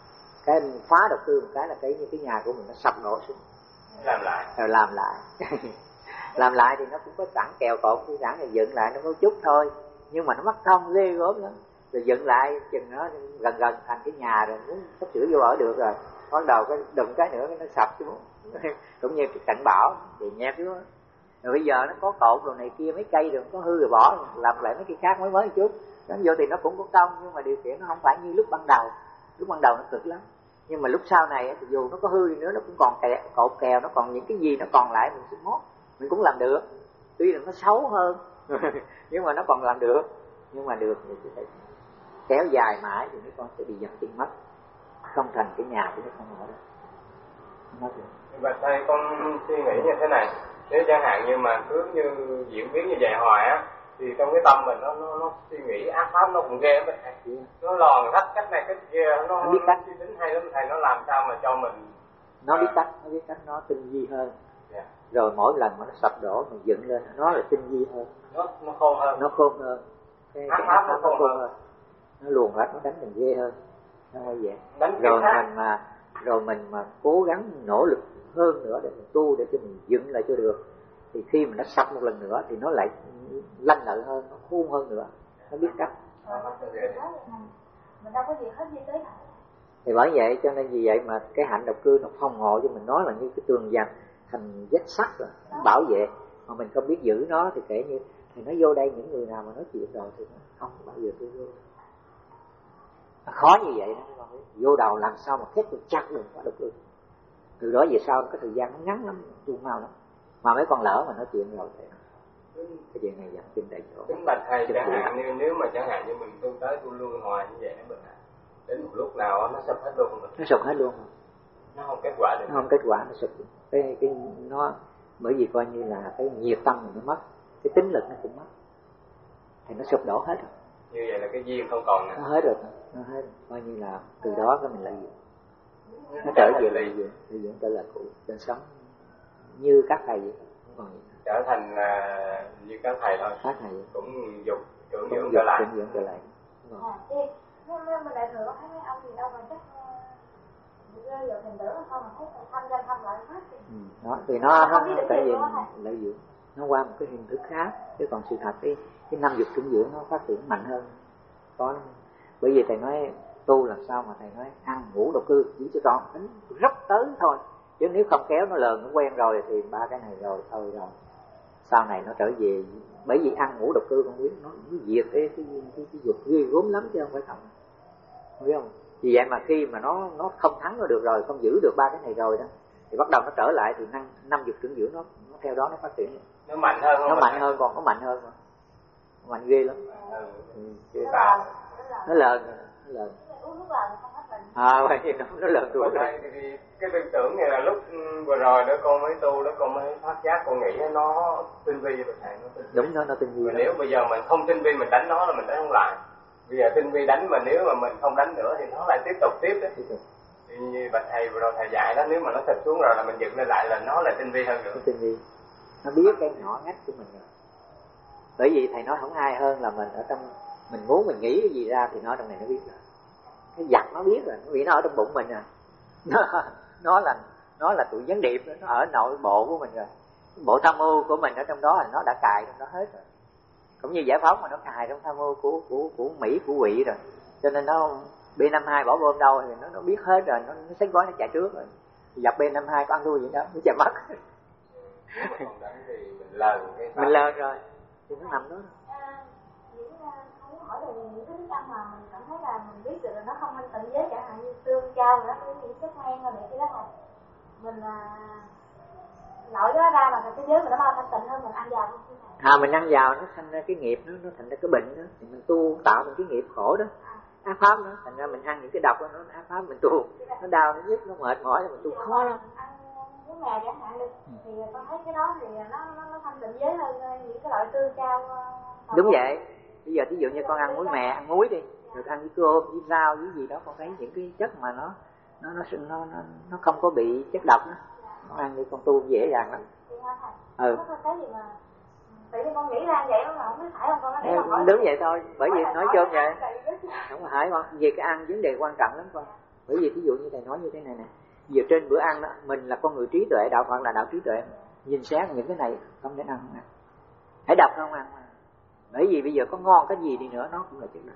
cái phá độc cư một cái là cái nhà của mình nó sập đổ xuống, làm lại rồi làm lại. Làm lại thì nó cũng có sẵn kèo cột, cái sẵn thì dựng lại nó có chút thôi, nhưng mà nó mất công ghê gớm lắm. Rồi dựng lại chừng nó gần thành cái nhà rồi, muốn sắp sửa vô ở được rồi, bắt đầu cái đụng cái nữa cái nó sập xuống. Cũng như cái cảnh bão thì nhét xuống. Rồi bây giờ nó có cột rồi này kia, mấy cây rồi có hư rồi bỏ, làm lại mấy cây khác mới một chút. Nó vô thì nó cũng có công, nhưng mà điều kiện nó không phải như lúc ban đầu. Lúc ban đầu nó cực lắm, nhưng mà lúc sau này thì dù nó có hư đi nữa nó cũng còn cột kèo, nó còn những cái gì nó còn lại mình sẽ mốt mình cũng làm được. Tuy là nó xấu hơn nhưng mà nó còn làm được. Nhưng mà được thì phải kéo dài mãi thì mấy con sẽ bị dập chân mất, không thành cái nhà của nó không ở đâu. Và thầy con suy nghĩ như thế này, nếu chẳng hạn như mà cứ như diễn biến như vậy hoài á, thì trong cái tâm mình nó suy nghĩ ác pháp nó cũng ghê lắm thầy. Nó lòn thách cách này cách kia, nó biết cách suy tính hay lắm thầy, nó làm sao mà cho mình nó biết cách nó tinh vi hơn. Rồi mỗi lần mà nó sập đổ mình dựng lên nó là tinh vi hơn, nó khôn hơn, cái ác pháp nó khôn hơn, nó luồn lách, nó đánh mình ghê hơn. Nó như vậy. Rồi mình mà cố gắng nỗ lực hơn nữa để mình tu, để cho mình dựng lại cho được, thì khi mình nó sập một lần nữa thì nó lại lanh lợi hơn, nó khôn hơn nữa, nó biết cách. Mình đâu có gì hết gì tới. Thì bởi vậy cho nên vì vậy mà cái hạnh độc cư nó phòng hộ cho mình, nói là như cái tường vàng thành vách sắt rồi, bảo vệ, mà mình không biết giữ nó thì kể như thì nó vô đây, những người nào mà nói chuyện rồi thì nó không bao giờ tôi vô. Nó khó như vậy đó, vô đầu làm sao mà khép được chặt được quả độc cư. Từ đó về sau cái thời gian nó ngắn lắm, tu mau lắm. Mà mấy con lỡ mà nói chuyện rồi thì cái chuyện này dặn tin tại chỗ. Tính bạch thầy chẳng hạn như nếu mà chẳng hạn như mình tu tới tu luân hoài như vậy mình đến một lúc nào nó sụp hết luôn rồi. Nó sụp hết luôn. Nó không kết quả được. Nó không kết quả, nó sụp. Cái nó bởi vì coi như là cái nhiệt tâm mình nó mất, cái tính lực nó cũng mất, thì nó sụp đổ hết rồi. Như vậy là cái duyên không còn nữa. Nó hết rồi, coi như là từ đó cái mình lại nó trở về lợi dụng trở lại cũ, trên sống như các thầy vậy, không còn gì. Trở thành như các thầy thôi. Các thầy cũng dục trưởng dưỡng trở lại. Trưởng dưỡng trở lại. Nhưng mà đại thừa có thấy mấy ông gì đâu mà chắc rơi vào thành tử không mà thấy thăm danh thăm lại hết. Đó thì nó tại vì lợi dụng nó qua một cái hình thức khác, chứ còn sự thật cái năm dục trưởng dưỡng nó phát triển mạnh hơn. Có, bởi vì thầy nói tu làm sao mà thầy nói ăn ngủ độc cư chỉ cho con tính rất tới thôi, chứ nếu không kéo nó lờn nó quen rồi thì ba cái này rồi thôi rồi sau này nó trở về. Bởi vì ăn ngủ độc cư con biết nó diệt cái dục ghê gốm lắm chứ không phải không, biết không? Vì vậy mà khi mà nó không thắng nó được rồi, không giữ được ba cái này rồi đó, thì bắt đầu nó trở lại thì năm dục trưởng dưỡng nó theo đó nó phát triển, nó mạnh hơn không? Nó mạnh hơn, còn nó mạnh hơn mà, nó mạnh ghê lắm. Nó lờn bởi vì nó lờn tuổi rồi. Cái tư tưởng này là lúc vừa rồi đó con mới tu đó, con mới phát giác, con nghĩ nó tinh vi vậy thầy, nó tinh vi. Đúng đó, nó tinh vi. Nếu bây giờ mình không tinh vi mình đánh nó là mình đánh không lại. Bây giờ tinh vi đánh mà nếu mà mình không đánh nữa thì nó lại tiếp tục đấy. Thì như bạch thầy vừa rồi thầy dạy đó, nếu mà nó sụp xuống rồi là mình dựng lên lại là nó lại tinh vi hơn nữa. Nó tinh vi, nó biết cái nhỏ ngách của mình rồi. Bởi vì thầy nói không ai hơn là mình ở trong, mình muốn mình nghĩ cái gì ra thì nó trong này nó biết rồi. Cái giặc nó biết rồi, vì nó ở trong bụng mình à. Nó là tụi gián điệp, nó ở nội bộ của mình rồi. Bộ tham mưu của mình ở trong đó là nó đã cài trong đó hết rồi. Cũng như giải phóng mà nó cài trong tham mưu của Mỹ, của Quỵ rồi. Cho nên nó B52 bỏ bom đâu thì nó biết hết rồi, nó xách gói nó chạy trước rồi. Giặc B52 có ăn thua gì đâu, nó chạy mất. Mình lờn rồi thì nó nằm đó. Hỏi về những cái thức ăn mà mình cảm thấy là mình biết được là nó không anh tịnh giới, chẳng hạn như tương chao rồi đó, những chất men rồi này kia đó, mình loại đó ra mà cái giới mình nó bao thanh tịnh hơn mình ăn vào không? Mình ăn vào nó thành ra cái nghiệp nó thành ra cái bệnh đó, thì mình tu tạo mình cái nghiệp khổ đó, ác pháp đó, thành ra mình ăn những cái độc đó, nó ác pháp mình tu, nó đau, nó nhức, nó mệt mỏi là mình tu khó lắm. Ăn muối mè chẳng hạn đi, thì con thấy cái đó thì nó thanh tịnh giới hơn những cái loại tương chao. Đúng vậy. Bây giờ ví dụ như con ăn muối mè, ăn muối đi, rồi ăn với cơm, với rau, với gì đó, con thấy những cái chất mà nó không có bị chất độc đó, con ăn đi con tu dễ dàng lắm. Tự nhiên con nghĩ ra vậy mà không biết phải không con nói. Đúng vậy thôi, bởi vì nói chôm vậy. Không có hỏi con, về cái ăn vấn đề quan trọng lắm con. Bởi vì ví dụ như thầy nói như thế này nè, giờ trên bữa ăn đó, mình là con người trí tuệ, đạo Phật là đạo trí tuệ, nhìn xét những cái này không nên ăn, không ăn, hãy đọc không ăn. Bởi vì bây giờ có ngon cái gì đi nữa nó cũng là chất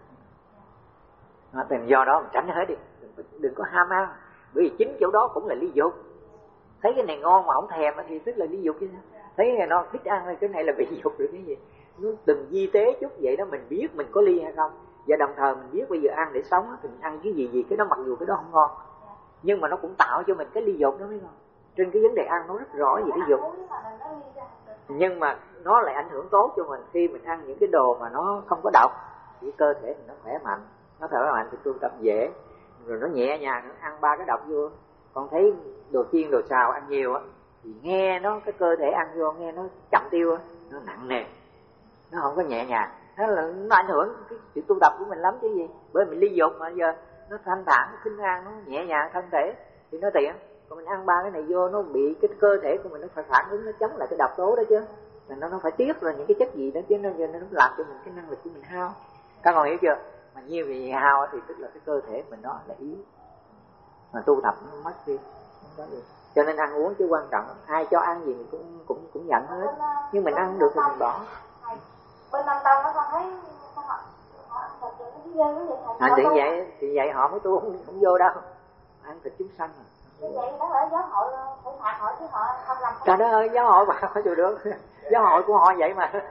độc. Do đó mình tránh hết đi, đừng có ham ăn, bởi vì chính chỗ đó cũng là ly dục. Thấy cái này ngon mà không thèm thì tức là ly dục chứ. Thấy cái này nó thích ăn, cái này là bị dục rồi cái gì. Nó từng di tế chút vậy đó, mình biết mình có ly hay không. Và đồng thời mình biết bây giờ ăn để sống thì mình ăn cái gì cái đó, mặc dù cái đó không ngon, nhưng mà nó cũng tạo cho mình cái ly dục đó, biết không? Trên cái vấn đề ăn nó rất rõ về cái dục. Nhưng mà nó lại ảnh hưởng tốt cho mình khi mình ăn những cái đồ mà nó không có độc, thì cơ thể mình nó khỏe mạnh, nó khỏe mạnh thì tu tập dễ, rồi nó nhẹ nhàng, ăn 3 cái độc vô. Còn thấy đồ chiên đồ xào ăn nhiều á thì nghe nó, cái cơ thể ăn vô nghe nó chậm tiêu á, nó nặng nề, nó không có nhẹ nhàng. Đó là nó ảnh hưởng cái sự tu tập của mình lắm chứ gì. Bởi mình ly dục mà giờ nó thanh thản, nó khinh an, nó nhẹ nhàng thân thể thì nó tiện. Còn mình ăn 3 cái này vô nó bị cái cơ thể của mình nó phải phản ứng, nó chống lại cái độc tố đó chứ. Nó phải tiết ra những cái chất gì đó chứ, nó làm cho mình cái năng lực của mình hao. Các con hiểu chưa? Mà nhiều vì hao thì tức là cái cơ thể mình nó là yếu, mà tu tập nó mất đi, không có gì. Cho nên ăn uống chứ quan trọng, ai cho ăn gì mình cũng nhận hết, nhưng mình ăn được thì mình bỏ. Bên Nam Tông nó con thấy họ ăn thịt cái dơ thì vậy họ mới tu không vô đâu, ăn thịt chúng sanh rồi. Như vậy đó ở giáo hội phải phạt họ chứ họ không làm. Trời đất ơi, giáo hội phạt không chịu được. Giáo hội của họ vậy mà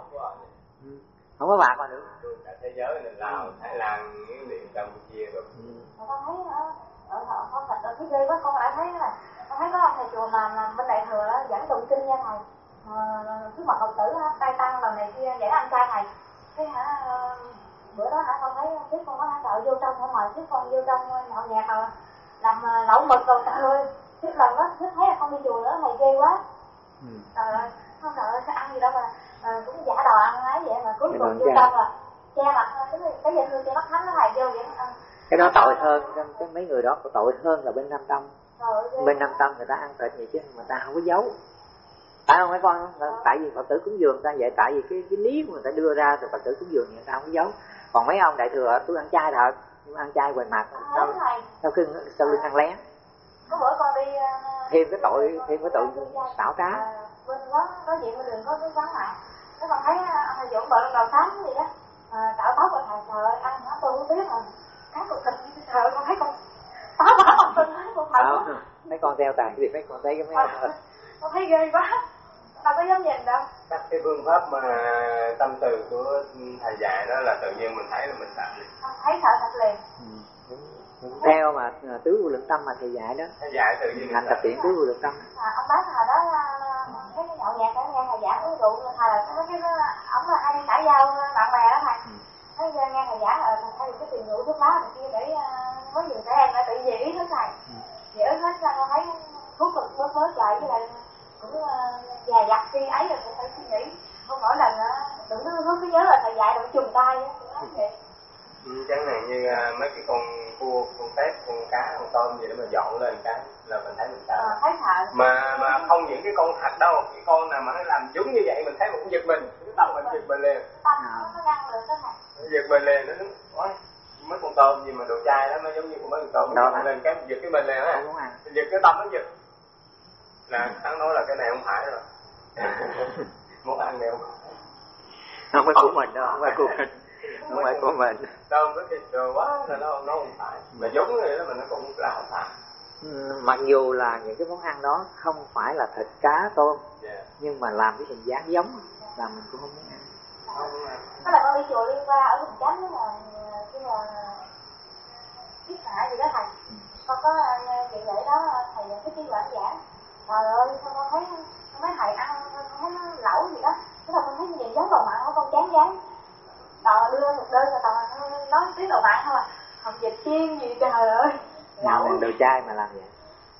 không có phạt mà được. Cả thế giới này Lào, Thái Lan, Miến Điện, Campuchia rồi. Con thấy ở họ có thịt ở cái ghê quá, con lại thấy là con thấy có ông thầy chùa mà bên đại thừa đó giảng tụng kinh nha thầy. Trước mặt Phật tử tay tăng lần này kia giảng ăn chay thầy. Cái bữa đó con thấy trước con có sợ vô trong ở ngoài, trước con vô trong nhậu nhẹt rồi làm lẩu mực rồi, trời ơi. Trước lần đó trước thấy là con đi chùa nữa thầy ghê quá. Trời ơi, không sợ sẽ ăn gì đâu mà cũng giả đò ăn ấy vậy mà cuối cùng vô trong là che mặt cái gì hương cho mắt thánh nó thầy vô vậy. Cái đó tội hơn, cái mấy người đó có tội hơn là bên Nam Tông. Bên Nam Tông người ta ăn thịt gì chứ mà ta không có giấu. Phải không mấy con? Tại vì Phật tử cúng dường ta vậy, tại vì cái lý của người ta đưa ra từ Phật tử cúng dường người ta không có giấu. Còn mấy ông đại thừa tôi ăn chay thật, nhưng ăn chay quần mặt sau lưng ăn lén. Có bữa con đi thêm cái tội xảo trá. Bên đó nói chuyện bên đường có cái quán mạng, cái con thấy ông thầy Dũng bợ đầu sáng gì đó, tạo tóc rồi thầy trời ơi ăn nó tôi không biết rồi, cái cục thịt trời ơi con thấy con táo bả con tin thấy con thật. Mấy con theo tài thì mấy con thấy cái mấy ông thật. Con thấy ghê quá, đâu có dám nhìn đâu. Các cái phương pháp mà tâm từ của thầy dạy đó là tự nhiên mình thấy là mình sợ liền. Thấy sợ thật liền. Theo mà tứ vô lượng tâm mà thầy dạy đó. Thầy dạy tự nhiên hành tập tiện tứ vô lượng tâm. Ông bác hồi đó cái nhậu nhẹt đó nghe thầy giảng uống rượu, thầy là cái ông là hay đi xã giao bạn bè đó thầy. Thấy nghe thầy giảng là thầy cái tiền rượu thuốc lá này kia để có nhiều trẻ em đã tự dị ý hết thầy. Dị ý hết sao con thấy thuốc cực bớt lại với lại cũng già dặt khi ấy rồi phải suy nghĩ. Không mỗi lần tưởng cứ nhớ là thầy dạy được trùng tay á, vậy. Chẳng hạn như mấy cái con cua, con tép, con cá, con tôm gì đó mà dọn lên cái là mình thấy mình sợ. Thấy sợ. Mà không những cái con thật đâu, cái con nào mà nó làm chúng như vậy mình thấy mình cũng giật mình, cái đầu mình giật mình liền. Tâm nó năng được đó thầy. Nó giật mình liền, nó nói mấy con tôm gì mà đồ chai đó nó giống như mấy con tôm dọn lên cái giật cái mình liền á. Giật cái tâm nó giật. Là hắn nói là cái này không phải rồi. Muốn ăn đều không phải của mình đâu, không phải của mình. Không phải của mình. Tôm với thịt đồ quá là nó không phải. Mà giống như đó mà nó cũng là không phải. Mặc dù là những cái món ăn đó không phải là thịt cá tôm, nhưng mà làm cái hình dáng giống là mình cũng không muốn ăn. Đó là con đi chùa đi qua ở Bình Chánh đó là khi mà biết hạ gì đó thầy. Con có chuyện lễ đó thầy cái chuyên bản giảng. Trời ơi sao con thấy mấy thầy ăn con thấy nó lẩu gì đó. Thế là con thấy nhìn giống đồ mặn con chán chán. Tò đưa một đơn rồi tò nói tiếng đồ mặn thôi à. Học dịch chiên gì trời ơi. Lẩu. Đồ chai mà làm vậy.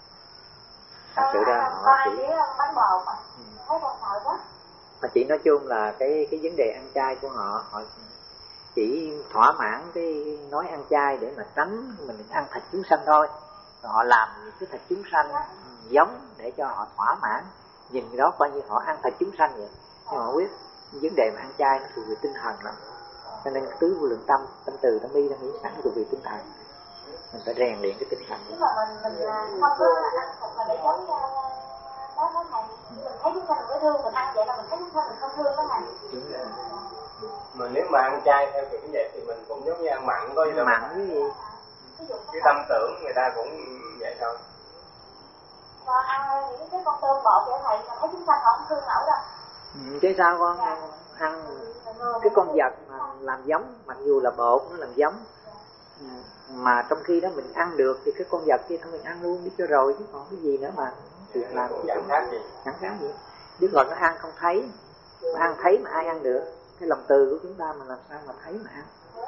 Thật sự ra họ chỉ bánh bò mà. Thấy con sợ quá. Mà chị nói chung là cái vấn đề ăn chay của họ chỉ thỏa mãn cái nói ăn chay để mà tránh mình ăn thịt chúng sanh thôi. Rồi họ làm cái thịt chúng sanh giống để cho họ thỏa mãn, nhìn đó coi như họ ăn thịt chúng sanh vậy. Nhưng mà họ biết vấn đề mà ăn chay nó thuộc về tinh thần lắm, cho nên tứ vô lượng tâm, tâm từ, tâm bi, tâm nghĩ sẵn thuộc về tinh thần. Mình phải rèn luyện cái tinh thần. Nhưng mà mình không có ăn thịt mà để giống như nó thầy, mình thấy chúng ta mình mới thương, mình ăn vậy là mình thấy chúng ta mình không thương đó thầy. Mà nếu mà ăn chay theo kiểu như vậy thì mình cũng giống như ăn mặn thôi. Mặn cái gì? Cái tâm tưởng người ta cũng vậy thôi. Và ăn những cái con tôm bột vậy thầy, mà thấy chúng ta không thương nổi đâu. Chứ sao con ăn cái con vật mà làm giống, mặc dù là bột nó làm giống, mà trong khi đó mình ăn được thì cái con vật kia thôi mình ăn luôn đi cho rồi, chứ còn cái gì nữa mà chuyện làm chẳng khác gì. Chẳng khác gì. Đức Phật nó ăn không thấy, mà ăn thấy mà ai ăn được? Cái lòng từ của chúng ta mà làm sao mà thấy mà ăn?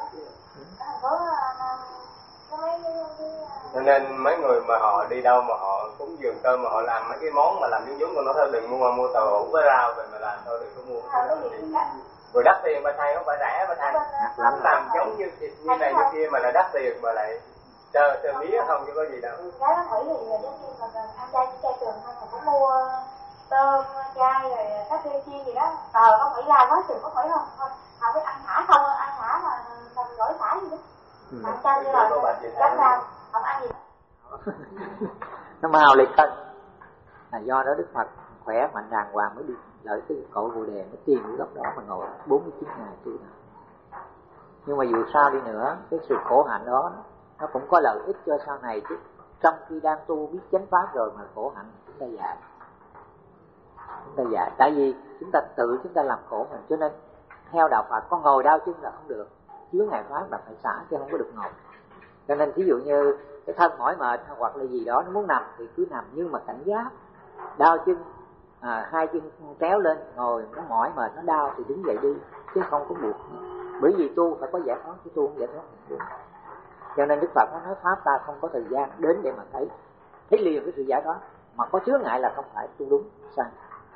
Cho nên mấy người mà họ đi đâu mà họ cúng dường cơm mà họ làm mấy cái món mà làm giống con nó thôi, đừng mua tàu hũ với rau về mà làm thôi, đừng có mua. Rồi đắt tiền mà thay, không phải rẻ mà thay. Làm giống như thịt như này như kia mà là đắt tiền mà lại chờ mía không chứ có gì đâu. Cái nó nghĩ thì giống như mà ăn chay trường thôi, mà cũng mua tôm chay rồi các cây chiên gì đó, có phải lao quá chừng có phải không? Thôi, họ phải ăn thả không, ăn thả mà mình gỏi thả gì đó. Ăn chay như là cắt rau, không ăn gì đó. Nó mau liệt cân. Là do đó Đức Phật khỏe mạnh đàng hoàng mới đi lợi cái cội Bồ Đề, nó tìm cái góc đó mà ngồi 49 ngày tu nào. Nhưng mà dù sao đi nữa, cái sự khổ hạnh đó nó cũng có lợi ích cho sau này chứ. Trong khi đang tu biết chánh pháp rồi mà khổ hạnh chúng ta dạy. Chúng ta dạy, tại vì chúng ta làm khổ mình, cho nên theo đạo Phật con ngồi đau chân là không được, chứa ngày pháp là phải xả chứ không có được ngồi. Cho nên ví dụ như cái thân mỏi mệt hoặc là gì đó nó muốn nằm thì cứ nằm, nhưng mà cảnh giác đau chân, hai chân kéo lên ngồi nó mỏi mệt nó đau thì đứng dậy đi chứ không có buộc nữa. Bởi vì tu phải có giải thoát, chứ tu không giải thoát không. Cho nên Đức Phật nó nói pháp ta không có thời gian đến để mà thấy liền cái sự giải thoát, mà có chướng ngại là không phải tu đúng sai.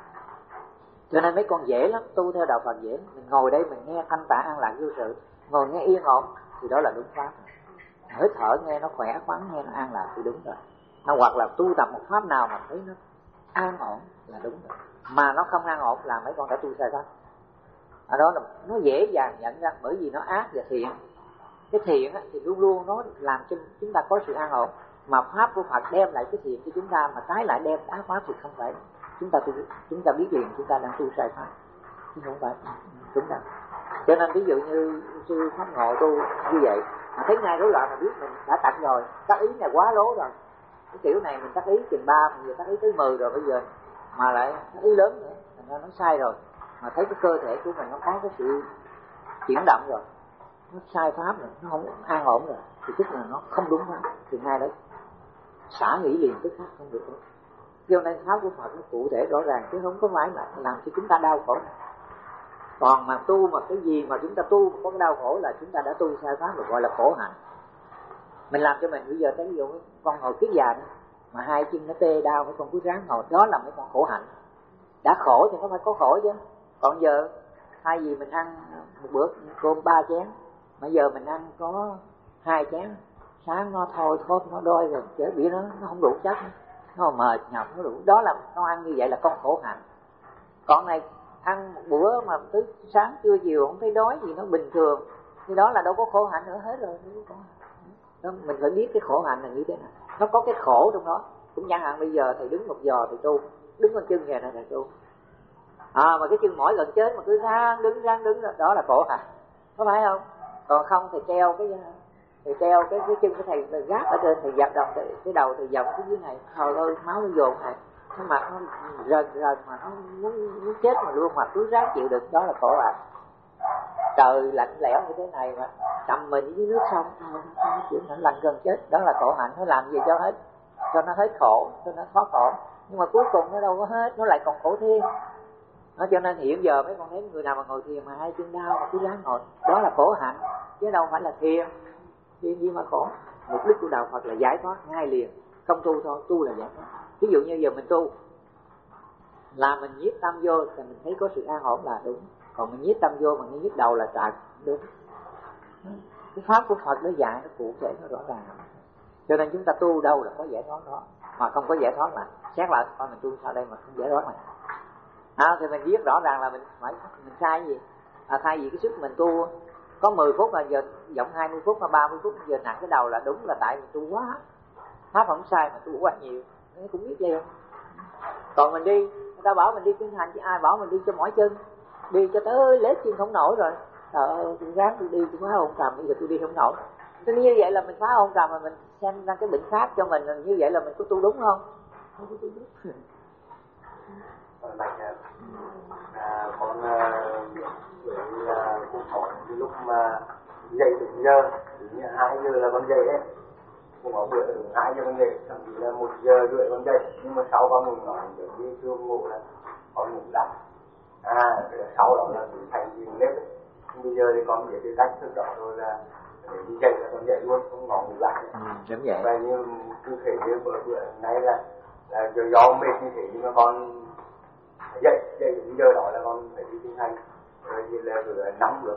Cho nên mấy con dễ lắm, tu theo đạo Phật dễ. Mình ngồi đây mình nghe thanh tạng an lạc vô sự, ngồi nghe yên ổn thì đó là đúng pháp. Hít thở nghe nó khỏe khoắn, nghe nó an lạc thì đúng rồi. Hoặc là tu tập một pháp nào mà thấy nó an ổn là đúng rồi, mà nó không an ổn là mấy con đã tu sai pháp. Ở đó là nó dễ dàng nhận ra, bởi vì nó ác và thiện. Cái thiện thì luôn luôn nó làm cho chúng ta có sự an ổn, mà pháp của Phật đem lại cái thiện cho chúng ta, mà trái lại đem ác pháp thì không phải. Chúng ta biết liền chúng ta đang tu sai pháp, chứ không phải chúng ta. Cho nên ví dụ như sư Pháp Ngộ tu như vậy, mà thấy ngay rối loạn mà biết mình đã tận rồi, tác ý này quá lố rồi. Cái kiểu này mình tác ý chừng 3, mình giờ tác ý tới 10 rồi, bây giờ mà lại tác ý lớn nữa, thành ra nó sai rồi. Mà thấy cái cơ thể của mình nó có cái sự chuyển động rồi, nó sai pháp rồi, nó không an ổn rồi, thì tức là nó không đúng pháp, thì ngay đấy xả nghĩ liền tức khắc không được. Cho nên pháp của Phật nó cụ thể rõ ràng, chứ không có phải là làm cho chúng ta đau khổ. Còn mà tu mà cái gì mà chúng ta tu mà có cái đau khổ là chúng ta đã tu sai pháp, rồi gọi là khổ hạnh. Mình làm cho mình bây giờ thấy ví dụ con ngồi kiết già mà hai chân nó tê đau, mấy con cứ ráng ngồi, đó là mấy con khổ hạnh. Đã khổ thì nó phải có khổ chứ. Còn giờ thay vì mình ăn một bữa cơm 3 chén, mà giờ mình ăn có 2 chén, sáng nó thôi thốt nó đôi rồi, chế bị nó không đủ chất, nó mệt nhọc nó đủ, đó là nó ăn như vậy là con khổ hạnh. Còn này ăn một bữa mà tới sáng trưa chiều không thấy đói gì, nó bình thường, thì đó là đâu có khổ hạnh nữa hết rồi. Đó, mình phải biết cái khổ hạnh là như thế nào, nó có cái khổ trong đó. Cũng chẳng hạn bây giờ thầy đứng một giờ thì tu, đứng con chân này là tu, mà cái chân mỏi gần chết mà cứ ráng đứng đó là khổ hạnh, có phải không? Còn không thì treo cái chân của thầy gác ở trên, thầy dập đồng cái đầu thầy dập cái dưới này, trời ơi máu nó dồn này, cái mặt nó rần mà nó muốn chết mà luôn, mà cứ ráng chịu được, đó là khổ hạnh. Trời lạnh lẽo như thế này mà chầm mình dưới nước sông, chuyện lạnh gần chết, đó là khổ hạnh. Nó làm gì cho nó hết khổ, cho nó thoát khổ, nhưng mà cuối cùng nó đâu có hết, nó lại còn khổ thêm. Cho nên hiện giờ mấy con thấy người nào mà ngồi thiền mà hai chân đau mà cứ ráng ngồi, đó là khổ hạnh, chứ đâu phải là thiền gì mà khổ. Mục đích của đạo Phật là giải thoát ngay liền, không tu thôi, tu là giải thoát. Ví dụ như giờ mình tu là mình nhiếp tâm vô thì mình thấy có sự an ổn là đúng, còn mình nhiếp tâm vô mà nhiếp đầu là trật đúng. Cái pháp của Phật nó dạy nó cụ thể, nó rõ ràng. Cho nên chúng ta tu đâu là có giải thoát đó, mà không có giải thoát là xét lại coi mình tu sao đây mà không giải thoát này. Thì mình biết rõ ràng là mình sai gì. Thay vì cái sức mình tu có 10 phút mà giờ giọng 20 phút mà 30 phút giờ nặng cái đầu là đúng là tại mình tu quá, pháp không sai mà tu quá nhiều, nó cũng biết vậy không. Còn mình đi, người ta bảo mình đi kinh hành chứ ai bảo mình đi cho mỏi chân, đi cho tới lết chân không nổi rồi. Trời ơi, tôi ráng tôi đi tôi phá hôn trầm, bây giờ tôi đi không nổi. Thế như vậy là mình phá hôn trầm mà mình xem ra cái bệnh khác cho mình, như vậy là mình có tu đúng không? Không có tu đúng. Con cũng hỏi lúc mà dậy đúng giờ, 2 giờ là con dậy đấy, cũng có bữa đúng 2 giờ con dậy, thậm chí là 1 giờ rưỡi con dậy, nhưng mà sau con ngủ nói giống như chưa ngủ là con ngủ lắm, sau đó là thành gì nếp. Bây giờ thì con biết cái cách thức đó rồi là để đi dậy là con dậy luôn, không ngủ lại. Đúng vậy. Và như cụ thể như bữa nay là do mệt như thế nhưng mà con dậy đúng giờ đó là con phải đi tiến hành, rồi như là vừa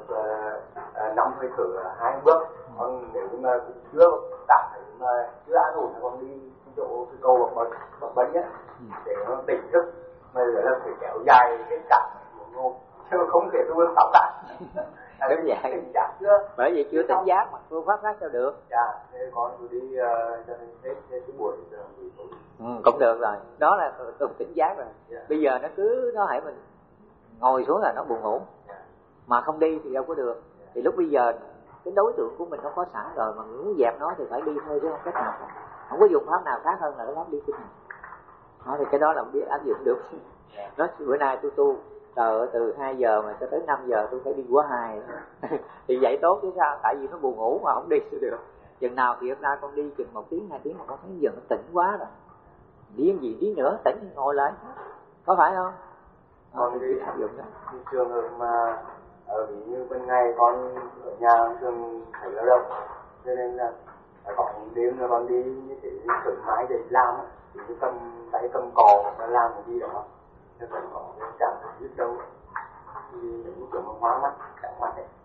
nắm hơi thở 2 bước. Con nếu mà cũng chưa cảm thấy mà chưa an ổn là con đi chỗ cái câu bậc bánh á để nó tỉnh thức, mà rồi là phải kéo dài cái cảm của ngô chứ không thể tôi táo tản. Đúng vậy. Tỉnh giác chưa? Bởi vì chưa tỉnh giác mà phương pháp khác sao được. Dạ, thế con cứ đi cho nên hết cái buổi cũng được rồi, đó là tôi tỉnh giác rồi. Bây giờ nó cứ nó hãy mình ngồi xuống là nó buồn ngủ, mà không đi thì đâu có được. Thì lúc bây giờ cái đối tượng của mình nó có sẵn rồi, mà muốn dẹp nó thì phải đi thôi chứ không cách nào cả. Không có dùng pháp nào khác hơn là cái pháp đi kinh hành. Đó thì cái đó là biết áp dụng được. Nó bữa nay tôi tu trời ơi, từ 2 giờ mà cho tới 5 giờ tôi phải đi quá 2 thì vậy tốt chứ sao, tại vì nó buồn ngủ mà không đi thì được. Chừng nào thì hôm nay con đi chừng 1 tiếng 2 tiếng mà con thấy giờ nó tỉnh quá rồi, đi gì đi nữa, tỉnh thì ngồi lại, có phải không? Con đi áp dụng đó. Trường hợp mà ví như bên ngày con ở nhà thường thấy lao động, cho nên là có đêm là con đi như thế sớm mãi để làm á, thì cầm tay cầm cò và làm cái gì đó, cho cần có cái cảm thấy rất đâu, thì những trường hợp hóa mắt, chẳng mắt đấy.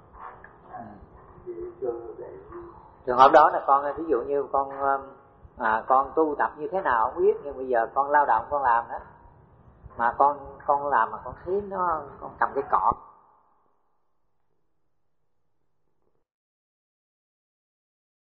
Thì trường hợp đó là con ví dụ như con tu tập như thế nào không biết, nhưng bây giờ con lao động con làm đó, mà con làm mà con thấy nó, con cầm cái cọ